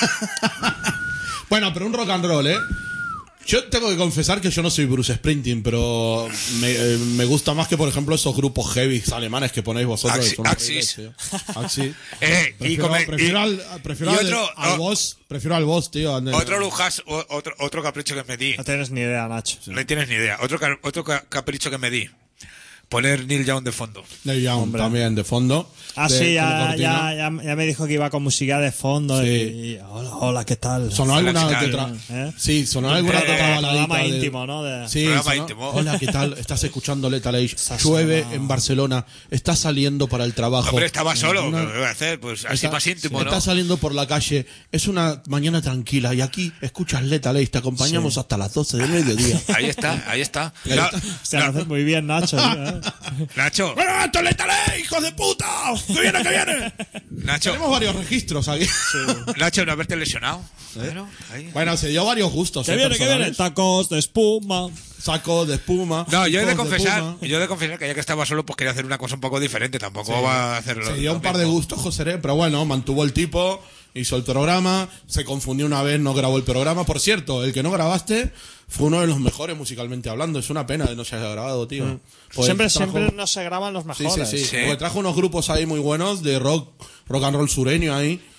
Bueno, pero un rock and roll, ¿eh? Yo tengo que confesar que yo no soy Bruce Springsteen, pero me, eh, me gusta más que, por ejemplo, esos grupos heavy alemanes que ponéis vosotros. Axi- que son Axis. horribles, tío. Axis. Eh, y Prefiero, come- prefiero y- al, prefiero y al, otro- al o- boss, prefiero al boss, tío. al- Otro lujas, o- otro, otro capricho que me di. No tienes ni idea, Nacho. No tienes ni idea. Otro, ca- otro ca- capricho que me di. Poner Neil Young de fondo. Neil Young Hombre. también de fondo. Ah, de- sí, ya, como cortina. ya, ya, ya me dijo que iba con música de fondo Sí. y, y hola, hola, ¿qué tal? Sonó Hola, alguna ¿qué que tal? tra- ¿Eh? Sí, sonó alguna Eh, que otra baladita programa de- íntimo, ¿no? De- Sí, Programa sonó- íntimo. Hola, ¿qué tal? Estás escuchando Lethal Age. Estás Llueve sonando. en Barcelona. Estás saliendo para el trabajo. Hombre, estaba solo. Una- ¿Qué voy a hacer? Pues así Está- más íntimo, ¿no? Estás saliendo por la calle. Es una mañana tranquila y aquí escuchas Lethal Age. Te acompañamos hasta las doce del mediodía. Ahí está, ahí está. Ahí No, está. Se lo no, haces muy bien, Nacho. ¿eh? Nacho, ¡Bueno, esto es Lethal Age, hijos de puta! ¡Que viene, que viene! Nacho, Tenemos varios registros aquí. Nacho, no haberte lesionado. Claro, ahí. Bueno, se dio varios gustos. Que eh, viene, que viene. personales. Tacos de espuma. Saco de espuma. No, yo he de picos confesar, puma. yo he de confesar que ya que estaba solo, pues quería hacer una cosa un poco diferente. Tampoco Sí. va a hacerlo. Se dio lo un par de mismo. gustos, José, pero bueno, mantuvo el tipo, hizo el programa, se confundió una vez, no grabó el programa. Por cierto, el que no grabaste fue uno de los mejores musicalmente hablando. Es una pena que no se haya grabado, tío. Pues Siempre, trajo- siempre no se graban los Sí, mejores. sí, sí, Sí. Porque trajo unos grupos ahí muy buenos de rock, rock and roll sureño ahí.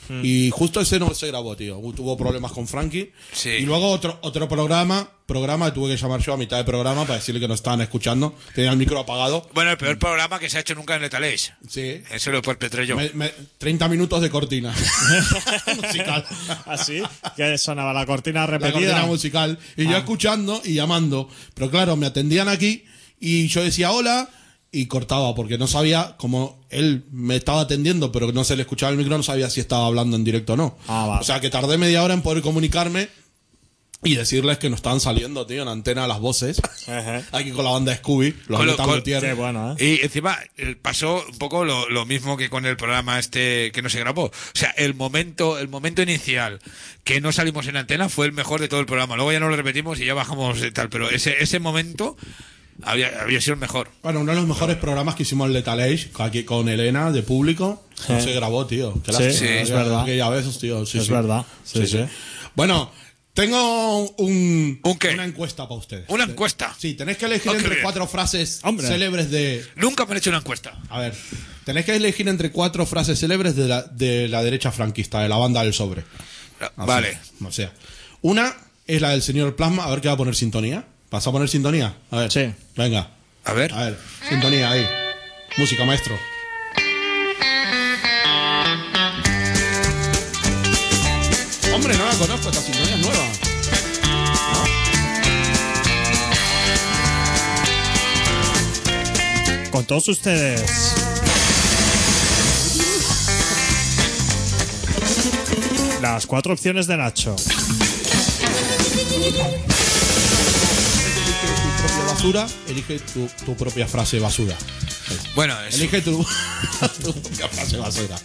Y justo ese no se grabó, tío. Tuvo problemas con Frankie. Sí. Y luego otro otro programa, programa tuve que llamar yo a mitad de programa para decirle que no estaban escuchando. Tenía el micro apagado. Bueno, el peor programa que se ha hecho nunca en Letaleix. Sí. Eso lo perpetré yo. Me- me- treinta minutos de cortina. musical. Así, que sonaba la cortina La repetida. cortina musical. Y yo Ah. escuchando y llamando. Pero claro, me atendían aquí y yo decía hola y cortaba porque no sabía, como él me estaba atendiendo pero no se le escuchaba el micro, no sabía si estaba hablando en directo o no. Ah, vale. O sea que tardé media hora en poder comunicarme y decirles que no estaban saliendo, tío, en antena las voces. Ajá. Aquí con la banda Scooby, los Con lo- Metal con- Luthier. Qué bueno, ¿eh? Y encima eh, pasó un poco lo, lo mismo que con el programa este que no se grabó. O sea, el momento, el momento inicial que no salimos en antena fue el mejor de todo el programa. Luego ya no lo repetimos y ya bajamos y tal, pero ese, ese momento había, había sido el mejor. Bueno, uno de los mejores programas que hicimos en Lethal Age, aquí con Elena, de público, no se grabó, tío. Qué Sí, lástima, sí, aquella- es verdad. aquella vez, tío. Sí, Es sí. verdad. Sí, sí. Bueno, tengo un, ¿Un qué? una encuesta para ustedes. Una encuesta. Sí, tenéis que elegir Oh, qué entre bien. cuatro frases Hombre. célebres de... Nunca me han hecho una encuesta. A ver, tenéis que elegir entre cuatro frases célebres de la, de la derecha franquista, de la banda del sobre. Así, Vale. O sea, una es la del señor Plasma. A ver qué va a poner sintonía. ¿Vas a poner sintonía? A ver. Sí. Venga. A ver. A ver, sintonía ahí. Música, maestro. Hombre, no la conozco, esta sintonía es nueva. Con todos ustedes. Las cuatro opciones de Nacho. Tu propia basura, elige tu, tu propia frase basura. Bueno, es- Elige tu, tu propia frase basura.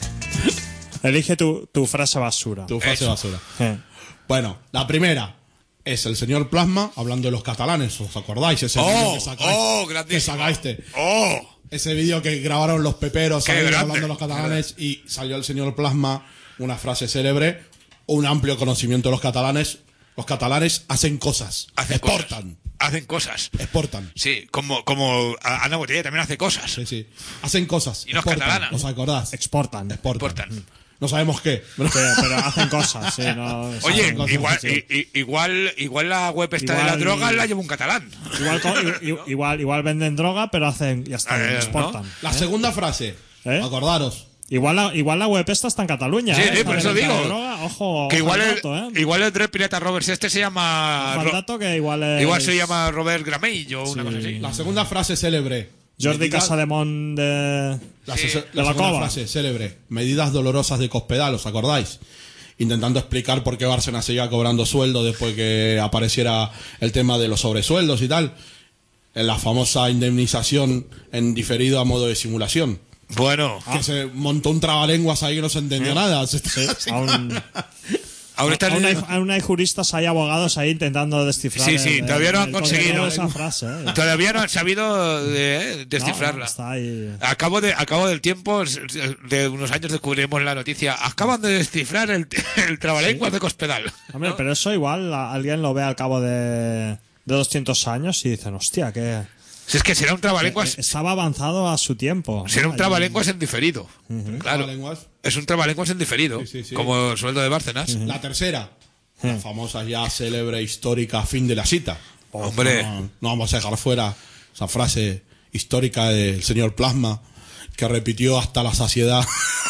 Elige tu, tu frase basura. Tu frase Eso. basura. Eh. Bueno, la primera es el señor Plasma hablando de los catalanes. ¿Os acordáis? Ese Oh, vídeo que sacáis, oh, que grandísimo. sacaste. ¡Oh! Ese vídeo que grabaron los peperos Qué ahí grande. hablando de los catalanes y salió el señor Plasma, una frase célebre, un amplio conocimiento de los catalanes. Los catalanes hacen cosas, Hacen exportan, cosas. Hacen cosas. exportan. Sí, como, como Ana Botella también hace cosas. Sí, sí. Hacen cosas. Y no es exportan. catalana. ¿Os acordás? Exportan. Exportan. Exportan. No sabemos qué. Pero, pero hacen cosas, sí. No, Oye, hacen cosas, igual, sí. i- i- igual, igual la web esta de la Igual- droga la lleva un catalán. Igual, co- i- i- igual, igual venden droga, pero hacen. Ya está, Eh, ¿no? exportan. La segunda frase. ¿Eh? Acordaros. Igual la, igual la web esta está en Cataluña. Sí, ¿eh? sí, por La eso venta de digo. droga, ojo, Que ojo igual al el, dato, ¿eh? igual el Dread Pirata Roberts este se llama... Ojo al Ro- dato que igual es. igual se llama Robert Gramey o una cosa así. La segunda frase célebre. Jordi Medidas- Casademont de. La, Sí. se- De la la segunda Cova. frase célebre. Medidas dolorosas de Cospedal, ¿os acordáis? Intentando explicar por qué Bárcenas seguía cobrando sueldo después que apareciera el tema de los sobresueldos y tal. En la famosa indemnización en diferido a modo de simulación. Bueno, Que se montó un trabalenguas ahí que no se entendió nada. Se- Aún, ahora está... aún, hay, aún hay juristas, hay abogados ahí intentando descifrar. Sí, sí, el- todavía no el han contenido conseguido. de esa frase. ¿eh? Todavía no han sabido de- descifrarla. No, está ahí. A cabo, de, a cabo del tiempo, s- de unos años descubrimos la noticia. Acaban de descifrar el, el trabalenguas de Cospedal. Hombre, pero eso igual a- alguien lo ve al cabo de, de doscientos años y dicen, hostia, que Si es que será un trabalenguas, estaba avanzado a su tiempo. será un Ahí- trabalenguas en diferido. Claro, Trabalenguas. es un trabalenguas en diferido. Sí, sí, sí. Como el sueldo de Bárcenas. La tercera. La famosa ya célebre histórica fin de la cita. Hombre, No, no vamos a dejar fuera esa frase histórica del señor Plasma que repitió hasta la saciedad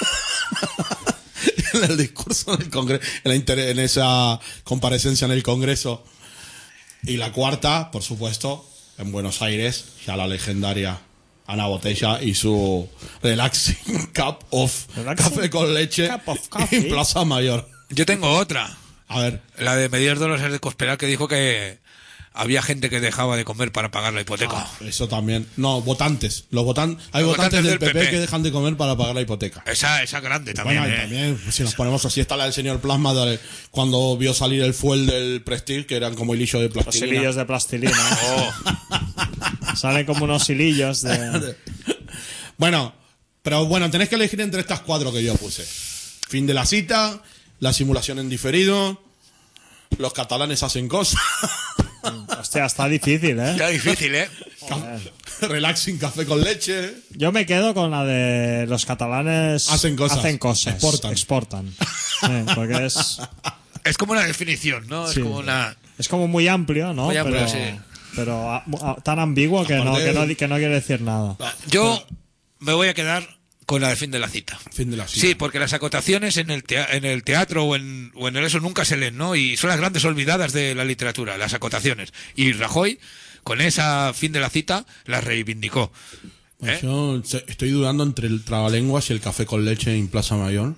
en el discurso del Congreso, en, la inter- en esa comparecencia en el Congreso. Y la cuarta, por supuesto, en Buenos Aires, ya la legendaria Ana Botella y su Relaxing Cup of Relaxing Café con Leche Cup of Coffee. en Plaza Mayor. yo tengo otra. A ver, La de medidas dolorosas de Cospedal, que dijo que había gente que dejaba de comer para pagar la hipoteca. Ah, eso también. No, votantes. Los votan hay Los votantes, votantes del, del P P, P P que dejan de comer para pagar la hipoteca. Esa, esa grande también, Bueno, y ¿eh? también, pues, si nos ponemos así, está la del señor Plasma, de- cuando vio salir el fuel del Prestige, que eran como hilillos de Los plastilina. hilillos de plastilina. Oh, Salen como unos hilillos de. Bueno, pero bueno, tenéis que elegir entre estas cuatro que yo puse. Fin de la cita, la simulación en diferido, los catalanes hacen cosas Hostia, está difícil, ¿eh? Está difícil, ¿eh? Relaxing café con leche. Yo me quedo con la de los catalanes Hacen cosas. Hacen cosas. Exportan. Exportan. Eh, porque es... Es como una definición, ¿no? Sí. Es como una... Es como muy amplio, ¿no? Muy amplio, pero, sí. pero a- a- tan ambiguo que no, Aparte- que, no, que no quiere decir nada. Yo me voy a quedar con la de fin de la cita. Fin de la cita. Sí, porque las acotaciones en el, tea- en el teatro o en, o en el eso nunca se leen, ¿no? Y son las grandes olvidadas de la literatura, las acotaciones. Y Rajoy, con esa fin de la cita, las reivindicó. Pues ¿Eh? yo se- estoy dudando entre el trabalenguas y el café con leche en Plaza Mayor.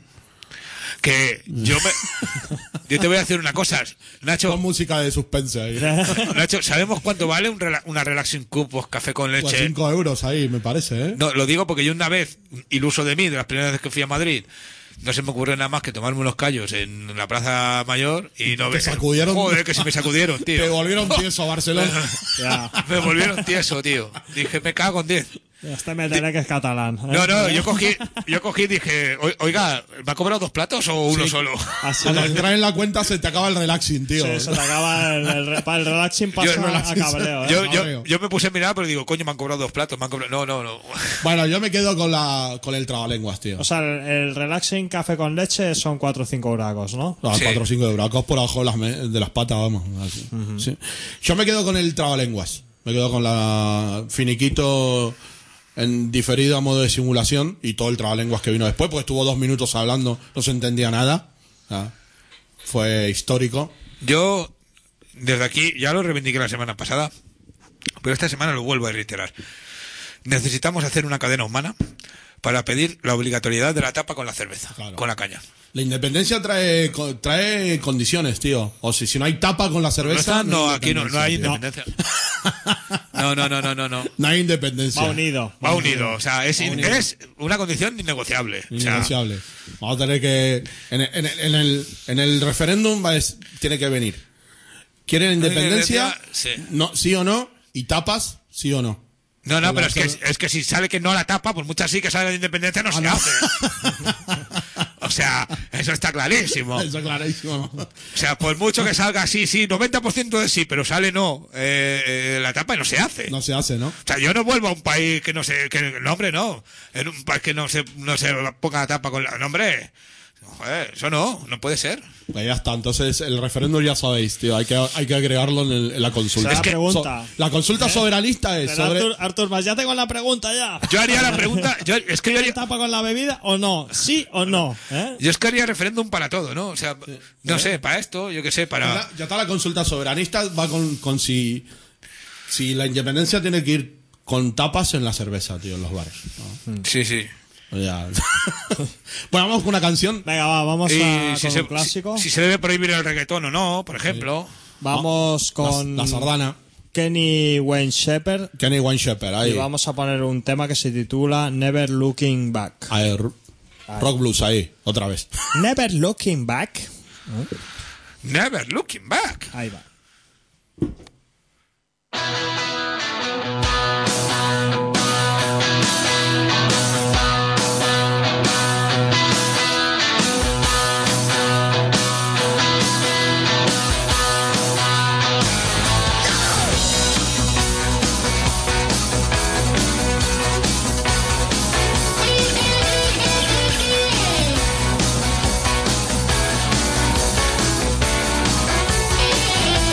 Que yo me... Yo te voy a decir una cosa, Nacho. Con música de suspense ahí. Nacho, ¿sabemos cuánto vale un rela- una Relaxing Cup o café con Pues leche? cinco euros ahí, me parece, ¿eh? No, lo digo porque yo una vez, iluso de mí, de las primeras veces que fui a Madrid, no se me ocurrió nada más que tomarme unos callos en la Plaza Mayor y no Te ves. sacudieron. Joder, que se me sacudieron, tío. Te volvieron tieso a Barcelona. Ya. Me volvieron tieso, tío. Dije, me cago en diez. Este me que es catalán. ¿eh? No, no, yo cogí, yo cogí y dije, "Oi- oiga, ¿me ha cobrado dos platos o uno Sí. solo? Así Cuando es. entras en la cuenta se te acaba el relaxing, tío. Sí, se te acaba el, el, re- para el relaxing pasa Yo- a relaxing, cabreo, ¿eh? Yo, cabreo. yo, yo me puse a mirar, pero digo, coño, me han cobrado dos platos, me han cobrado... No, no, no. Bueno, yo me quedo con la con el trabalenguas, tío. O sea, el, el relaxing café con leche son cuatro o cinco bracos, ¿no? No, Sí. cuatro o cinco de bracos por abajo de las, me- de las patas, vamos. Así. Sí. Yo me quedo con el trabalenguas. Me quedo con la finiquito en diferido a modo de simulación y todo el trabalenguas que vino después, porque estuvo dos minutos hablando, no se entendía nada. Ah, fue histórico. Yo, desde aquí, ya lo reivindiqué la semana pasada, pero esta semana lo vuelvo a reiterar. Necesitamos hacer una cadena humana para pedir la obligatoriedad de la tapa con la cerveza, Claro. con la caña. La independencia trae co- trae condiciones, tío. O si, si no hay tapa con la ¿No, cerveza... está? No, aquí no, no hay tío. independencia. No, no, no, no, no, no. No hay independencia. Va unido. Va unido, o sea, es, in- es una condición innegociable. O sea, Innegociable. Vamos a tener que... En el, en el, en el, en el referéndum va es- tiene que venir. ¿Quieren independencia? Sí. No, sí o no. Y tapas, sí o no. no, no, Con pero la es que, cer- es que si sale que no la tapa, pues muchas sí que sale de independencia, no se no. hace. O sea, eso está clarísimo. Eso es clarísimo. O sea, por mucho que salga sí, sí, noventa por ciento de sí, pero sale no, eh, eh, la tapa y no se hace. No se hace, ¿no? O sea, yo no vuelvo a un país que no se, que, no, hombre, no. En un país que no se, no se ponga la tapa con la, no, hombre. Joder, eso no, no puede ser. Pues ya está. Entonces, el referéndum ya sabéis, tío. Hay que, hay que agregarlo en, el- en la consulta. Será Es que pregunta. so- la consulta soberanista es Pero sobre... Artur, Artur, Mas, ya tengo la pregunta ya. Yo haría la pregunta, yo, es que yo ¿Hay haría, tapa con la bebida o no? ¿Sí o no? ¿Eh? yo es que haría referéndum para todo, ¿no? O sea, no sé, para esto, yo qué sé, Ya, para... ya está la consulta soberanista, va con, con si, si la independencia tiene que ir con tapas en la cerveza, tío, en los bares. ¿no? Sí, sí. Ya. Bueno, vamos con una canción. Venga, va, vamos Y a, si con se, un clásico. si, si se debe prohibir el reggaetón o no, por ejemplo. Vamos con La, la sardana. Kenny Wayne Shepherd Kenny Wayne Shepherd. Ahí. y vamos a poner un tema que se titula Never Looking Back. Ahí, r- rock blues ahí, otra vez. Never Looking Back. Never looking back. Ahí va. Thank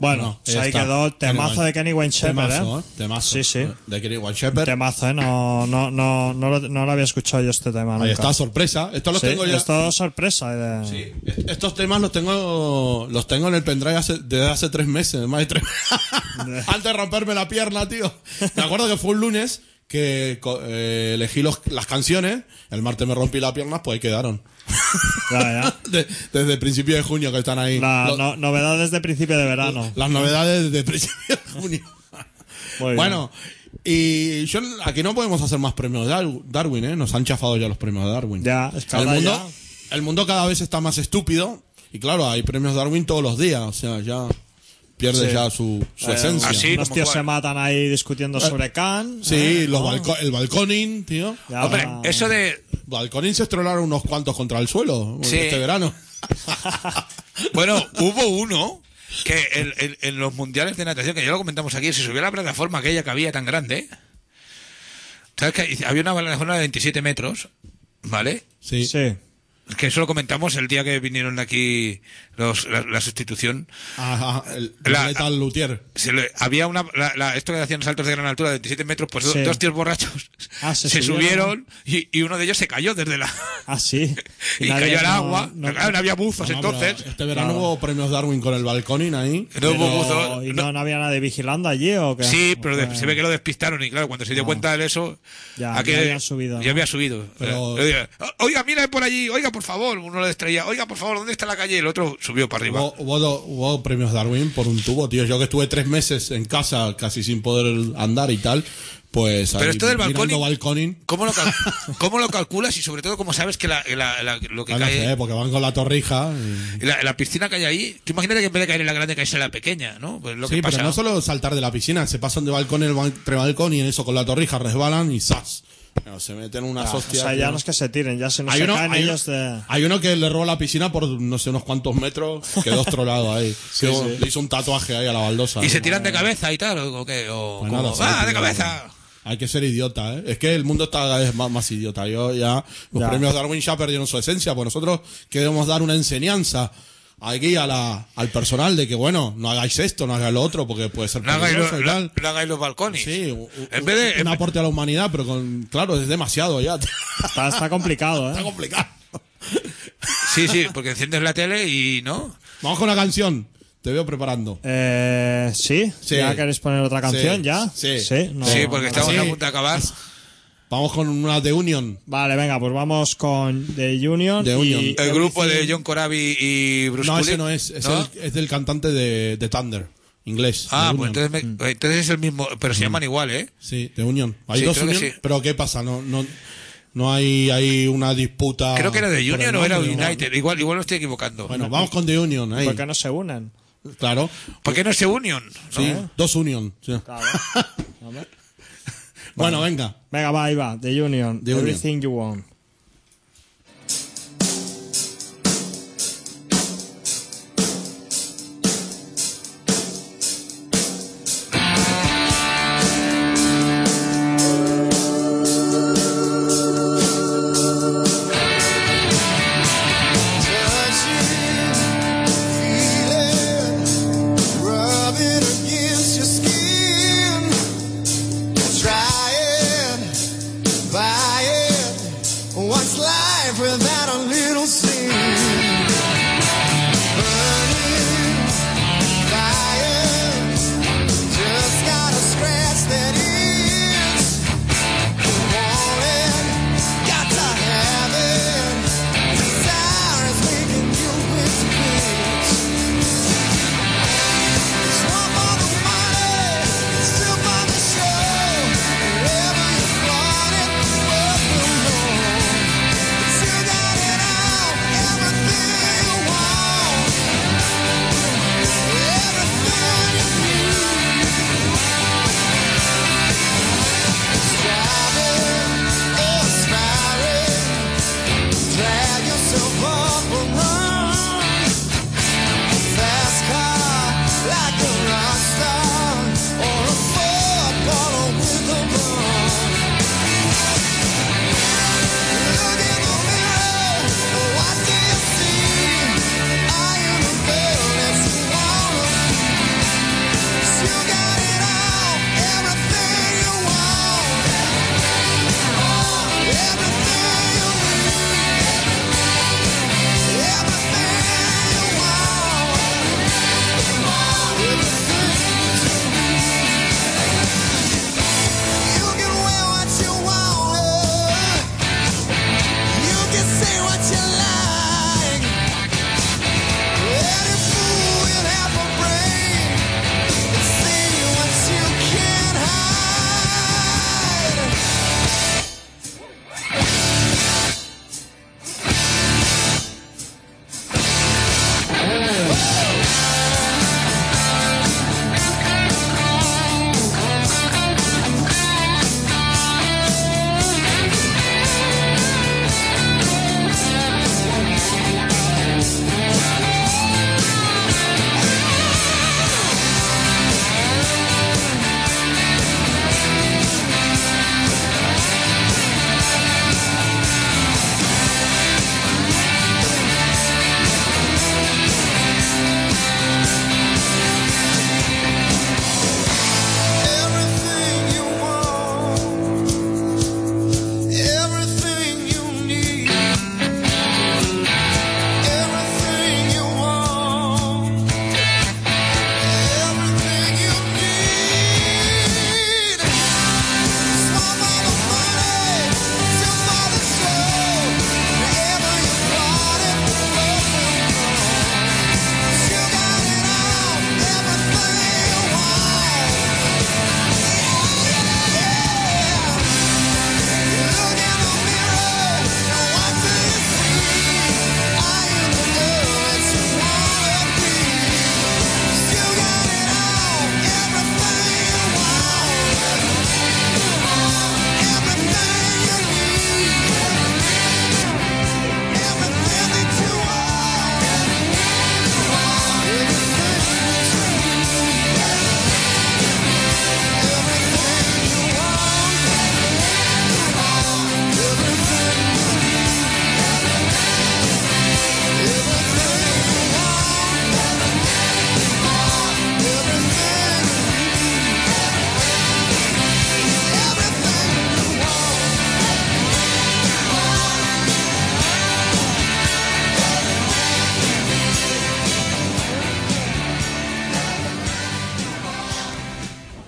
Bueno, No, pues ahí está. quedó temazo Kenny de Kenny Wayne Shepherd, Temazo, ¿eh? ¿eh? Temazo. Sí, sí. De Kenny Wayne Shepherd. Temazo, ¿eh? No, no, no, no, lo, no lo había escuchado yo este tema nunca. Ahí está, sorpresa. Esto lo Sí, tengo ya. esto sorpresa. De... Sí, est- estos temas los tengo los tengo en el pendrive hace, desde hace tres meses, más de tres antes de romperme la pierna, tío. Me acuerdo que fue un lunes que co- eh, elegí los, las canciones, el martes me rompí la pierna, pues ahí quedaron. Ya, ya. De- desde el principio de junio que están ahí. La Los- no- novedades de principio de verano. Las novedades desde el principio de junio. Muy bien. Bueno, y yo aquí no podemos hacer más premios de Dar- Darwin, ¿eh? Nos han chafado ya los premios de Darwin. Ya, es que el ahora mundo, el mundo cada vez está más estúpido y claro, hay premios Darwin todos los días, o sea, ya pierde Sí. ya su, su Eh, esencia. así. Los como tíos cual. se matan ahí discutiendo sobre Khan. Sí, ¿eh? los ¿no? balco- el balconing, tío. Ya Hombre, va. eso de... Balconing se estrolaron unos cuantos contra el suelo Sí. este verano. Bueno, hubo uno que en, en- en los mundiales de natación, que ya lo comentamos aquí, se subió a la plataforma aquella que había tan grande. ¿Sabes que había una plataforma de veintisiete metros? ¿Vale? Sí. Sí. Que eso lo comentamos el día que vinieron aquí los, la, la sustitución. Ajá, el La- Violeta Luthier. Se le- había una, la, la- esto que hacían saltos de gran altura de veintisiete metros, pues do- Sí. dos tíos borrachos Ah, se se, subieron. subieron y, y uno de ellos se cayó desde la... Ah, sí. y nadie- cayó al no- agua. no- Claro, no había buzos No, entonces. pero este verano Claro. hubo premios Darwin con el balconing ahí. No hubo pero- buzos. ¿Y no- no, no había nadie vigilando allí o qué? Sí, pero de- Pues- se ve que lo despistaron y claro, cuando se dio Ah. cuenta de eso, Ya, a que- ya habían subido, Ya ¿no? había subido. Pero- Eh, oiga, oiga, mira por allí, oiga, por favor, uno le distraía, oiga, por favor, ¿dónde está la calle? Y el otro subió para arriba. Hubo, hubo, do- hubo premios Darwin por un tubo, tío. Yo que estuve tres meses en casa casi sin poder andar y tal, pues Pero ahí esto del mirando balconing- balconing, ¿Cómo lo, cal- ¿Cómo lo calculas y sobre todo cómo sabes que la, la- la- lo que ah, no cae... sé, porque van con la torrija. y- y La, la piscina que hay ahí, tú imagínate que en vez de caer en la grande caes en la pequeña, ¿no? Pues lo Sí, que pero pasa. no solo saltar de la piscina, se pasan de balcón en entre balcón y en eso con la torrija resbalan y ¡zas! No, se meten unas Ah, o hostias. sea, ya tío. no es que se tiren, ya se nos hay se uno, caen hay, ellos de... hay uno que le robó la piscina por no sé unos cuantos metros, quedó estrolado ahí. Quedó- sí. Le hizo un tatuaje ahí a la baldosa. Y se ¿no? tiran de cabeza y tal, o, o qué, o Pues como, nada, se ¡ah, le de tira- cabeza! Hay que ser idiota, ¿eh? Es que el mundo está cada vez más, más idiota. Yo ya, los Ya. premios Darwin ya perdieron su esencia, pues nosotros queremos dar una enseñanza aquí a la, al personal de que, bueno, no hagáis esto, no hagáis lo otro, porque puede ser No hagáis, peligroso lo- y tal. no- no hagáis los balcones. Sí, u- u- en vez de... un aporte a la humanidad, pero con, claro, es demasiado ya. Está, está complicado, Está ¿eh? complicado. Sí, sí, porque enciendes la tele y no. Vamos con la canción. Te veo preparando. Eh, ¿sí? Sí. ¿Ya queréis poner otra canción Sí. ya? Sí. no- sí, porque estamos sí. a punto de acabar. Vamos con una de Union. Vale, venga, pues vamos con The Union. The Union. y El grupo de Everything- John Corabi y Bruce No, Kulick, ese no es. Es, ¿no? El, es del cantante de, de Thunder, inglés. Ah, de pues Union. entonces, me- entonces es el mismo, pero se llaman igual, ¿eh? Sí, de Union. Hay Sí, dos creo que Union, sí. pero ¿qué pasa? No, no, no hay, hay una disputa. Creo que era de por el Union o era nombre, ¿no? United. Igual, igual lo estoy equivocando. Bueno, vamos con The Union. Ahí. ¿Por qué no se unen? Claro. ¿Por qué no es Union? Sí, ¿Eh? dos Union. sí. Claro. A ver. Bueno, venga. Venga, va, ahí va. The Union. The Union. Everything You Want. Rubbing against your skin, trying, buying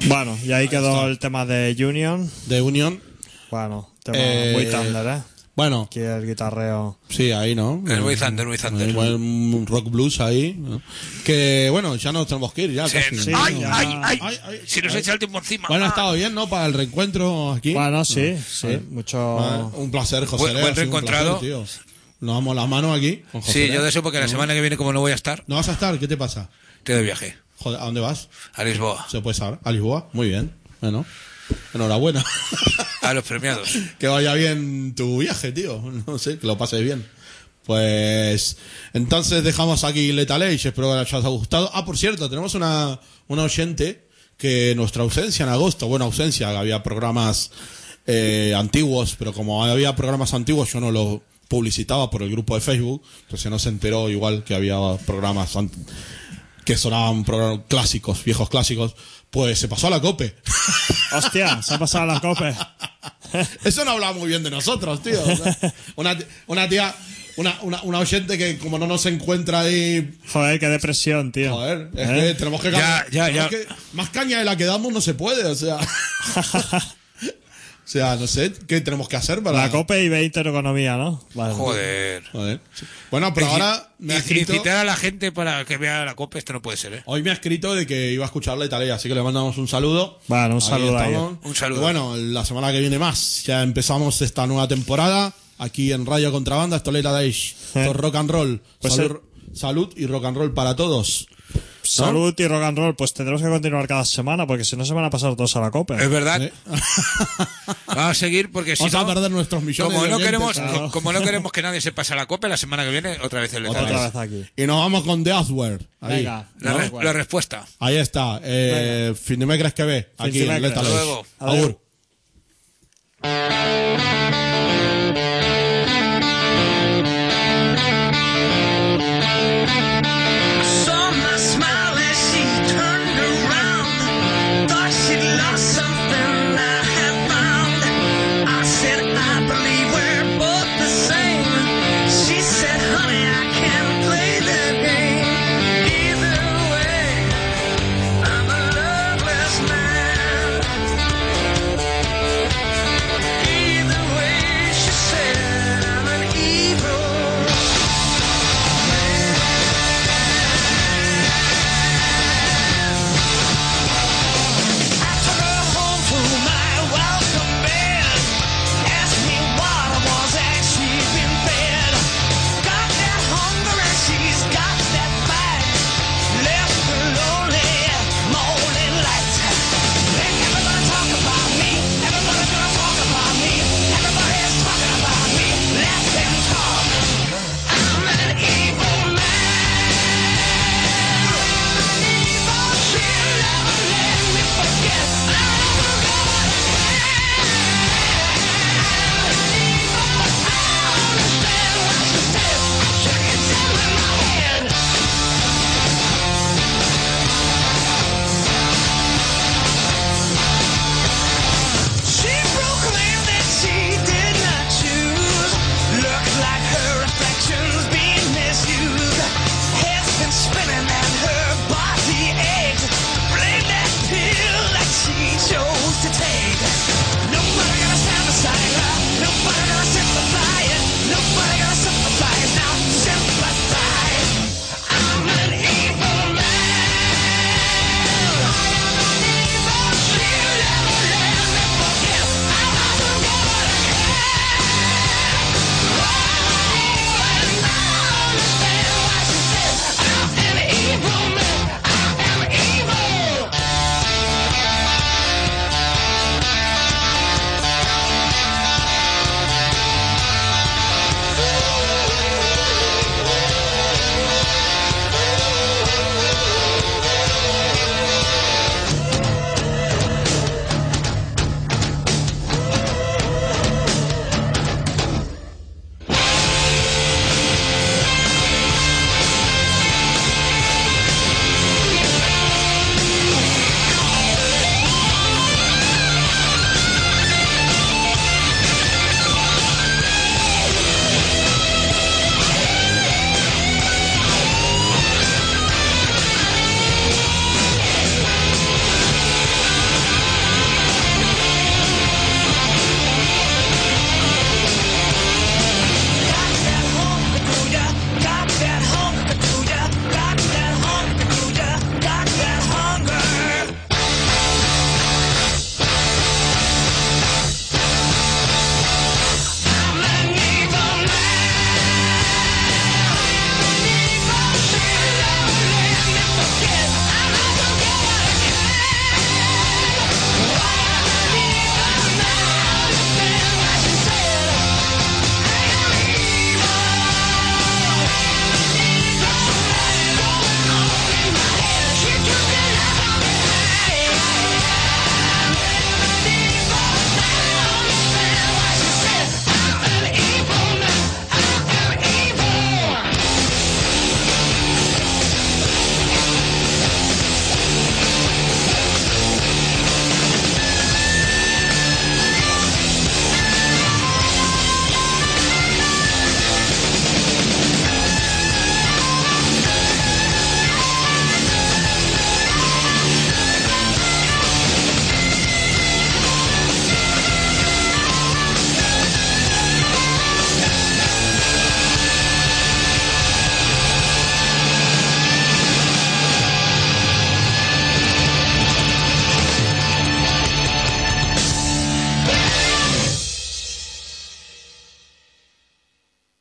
Bueno, y ahí quedó está. el tema de Union. De Union. Bueno, tema Eh, muy Thunder, ¿eh? Bueno, Aquí el guitarreo. sí, ahí, ¿no? Es muy Thunder, muy Thunder. Hay buen rock blues ahí, ¿no? Que, bueno, ya nos tenemos que ir, ya Sí. casi. Sí, ¡Ay, ya. ay, ay! Ay, ay, Si nos ay. echa el tiempo encima. Bueno, ha Ah. estado bien, ¿no? Para el reencuentro aquí. Bueno, sí, sí. Vale. Mucho. Ah, un placer, José. Buen- Lea, buen ha sido un reencontrado. placer, tío. Nos damos las manos aquí con José Sí, Lea. yo de eso porque la semana que viene, como no voy a estar, ¿No vas a estar? ¿Qué te pasa? estoy de viaje Joder, ¿a dónde vas? a Lisboa, ¿Se puede saber? ¿A Lisboa? Muy bien. Bueno, enhorabuena. a los premiados. Que vaya bien tu viaje, tío. No sé, que lo pases bien. Pues entonces dejamos aquí Lethal Age. Espero que les haya gustado. Ah, por cierto, tenemos una, una oyente que nuestra ausencia en agosto, buena ausencia, había programas eh, antiguos, pero como había programas antiguos yo no los publicitaba por el grupo de Facebook, entonces no se enteró igual que había programas ant- que sonaban programas clásicos, viejos clásicos, pues se pasó a la COPE. Hostia, se ha pasado la cope. Eso no habla muy bien de nosotros, tío. O sea, una, ti- una tía, una, una, una oyente que como no nos encuentra ahí, Joder, qué depresión, tío. joder, es ¿Eh? que tenemos que Ya, cambiar- ya, tenemos ya. que- más caña de la que damos no se puede, o sea. O sea, no sé, ¿qué tenemos que hacer para...? La cope y ve intereconomía, ¿no? Vale. Joder. Joder. Bueno, pero ahora me ha escrito... Incitar a la gente para que vea la copa, esto no puede ser, ¿eh? Hoy me ha escrito de que iba a escucharle Lethal Age, así que le mandamos un saludo. Bueno, un Ahí saludo a estamos. ella. Un saludo. Y bueno, la semana que viene más. Ya empezamos esta nueva temporada aquí en Radio Contrabanda. Esto es Lethal Age. Esto es rock and roll. Pues salud, salud y rock and roll para todos. Salud y rock and roll, pues tendremos que continuar cada semana, porque si no se van a pasar todos a la cope. Es verdad. ¿Eh? Vamos a seguir porque si Vamos no, a perder nuestros millones como de no oyentes, queremos, claro. co- como no queremos que nadie se pase a la copa, la semana que viene otra vez el Otra Lethal Otra Age. vez aquí. Y nos vamos con The Asware. Ahí. Venga. La, ¿no? re- la respuesta. Ahí está. Eh, fin de mes crees que ve. Aquí en Fins Lethal dimecres. Age. Luego. Adeu. Agur.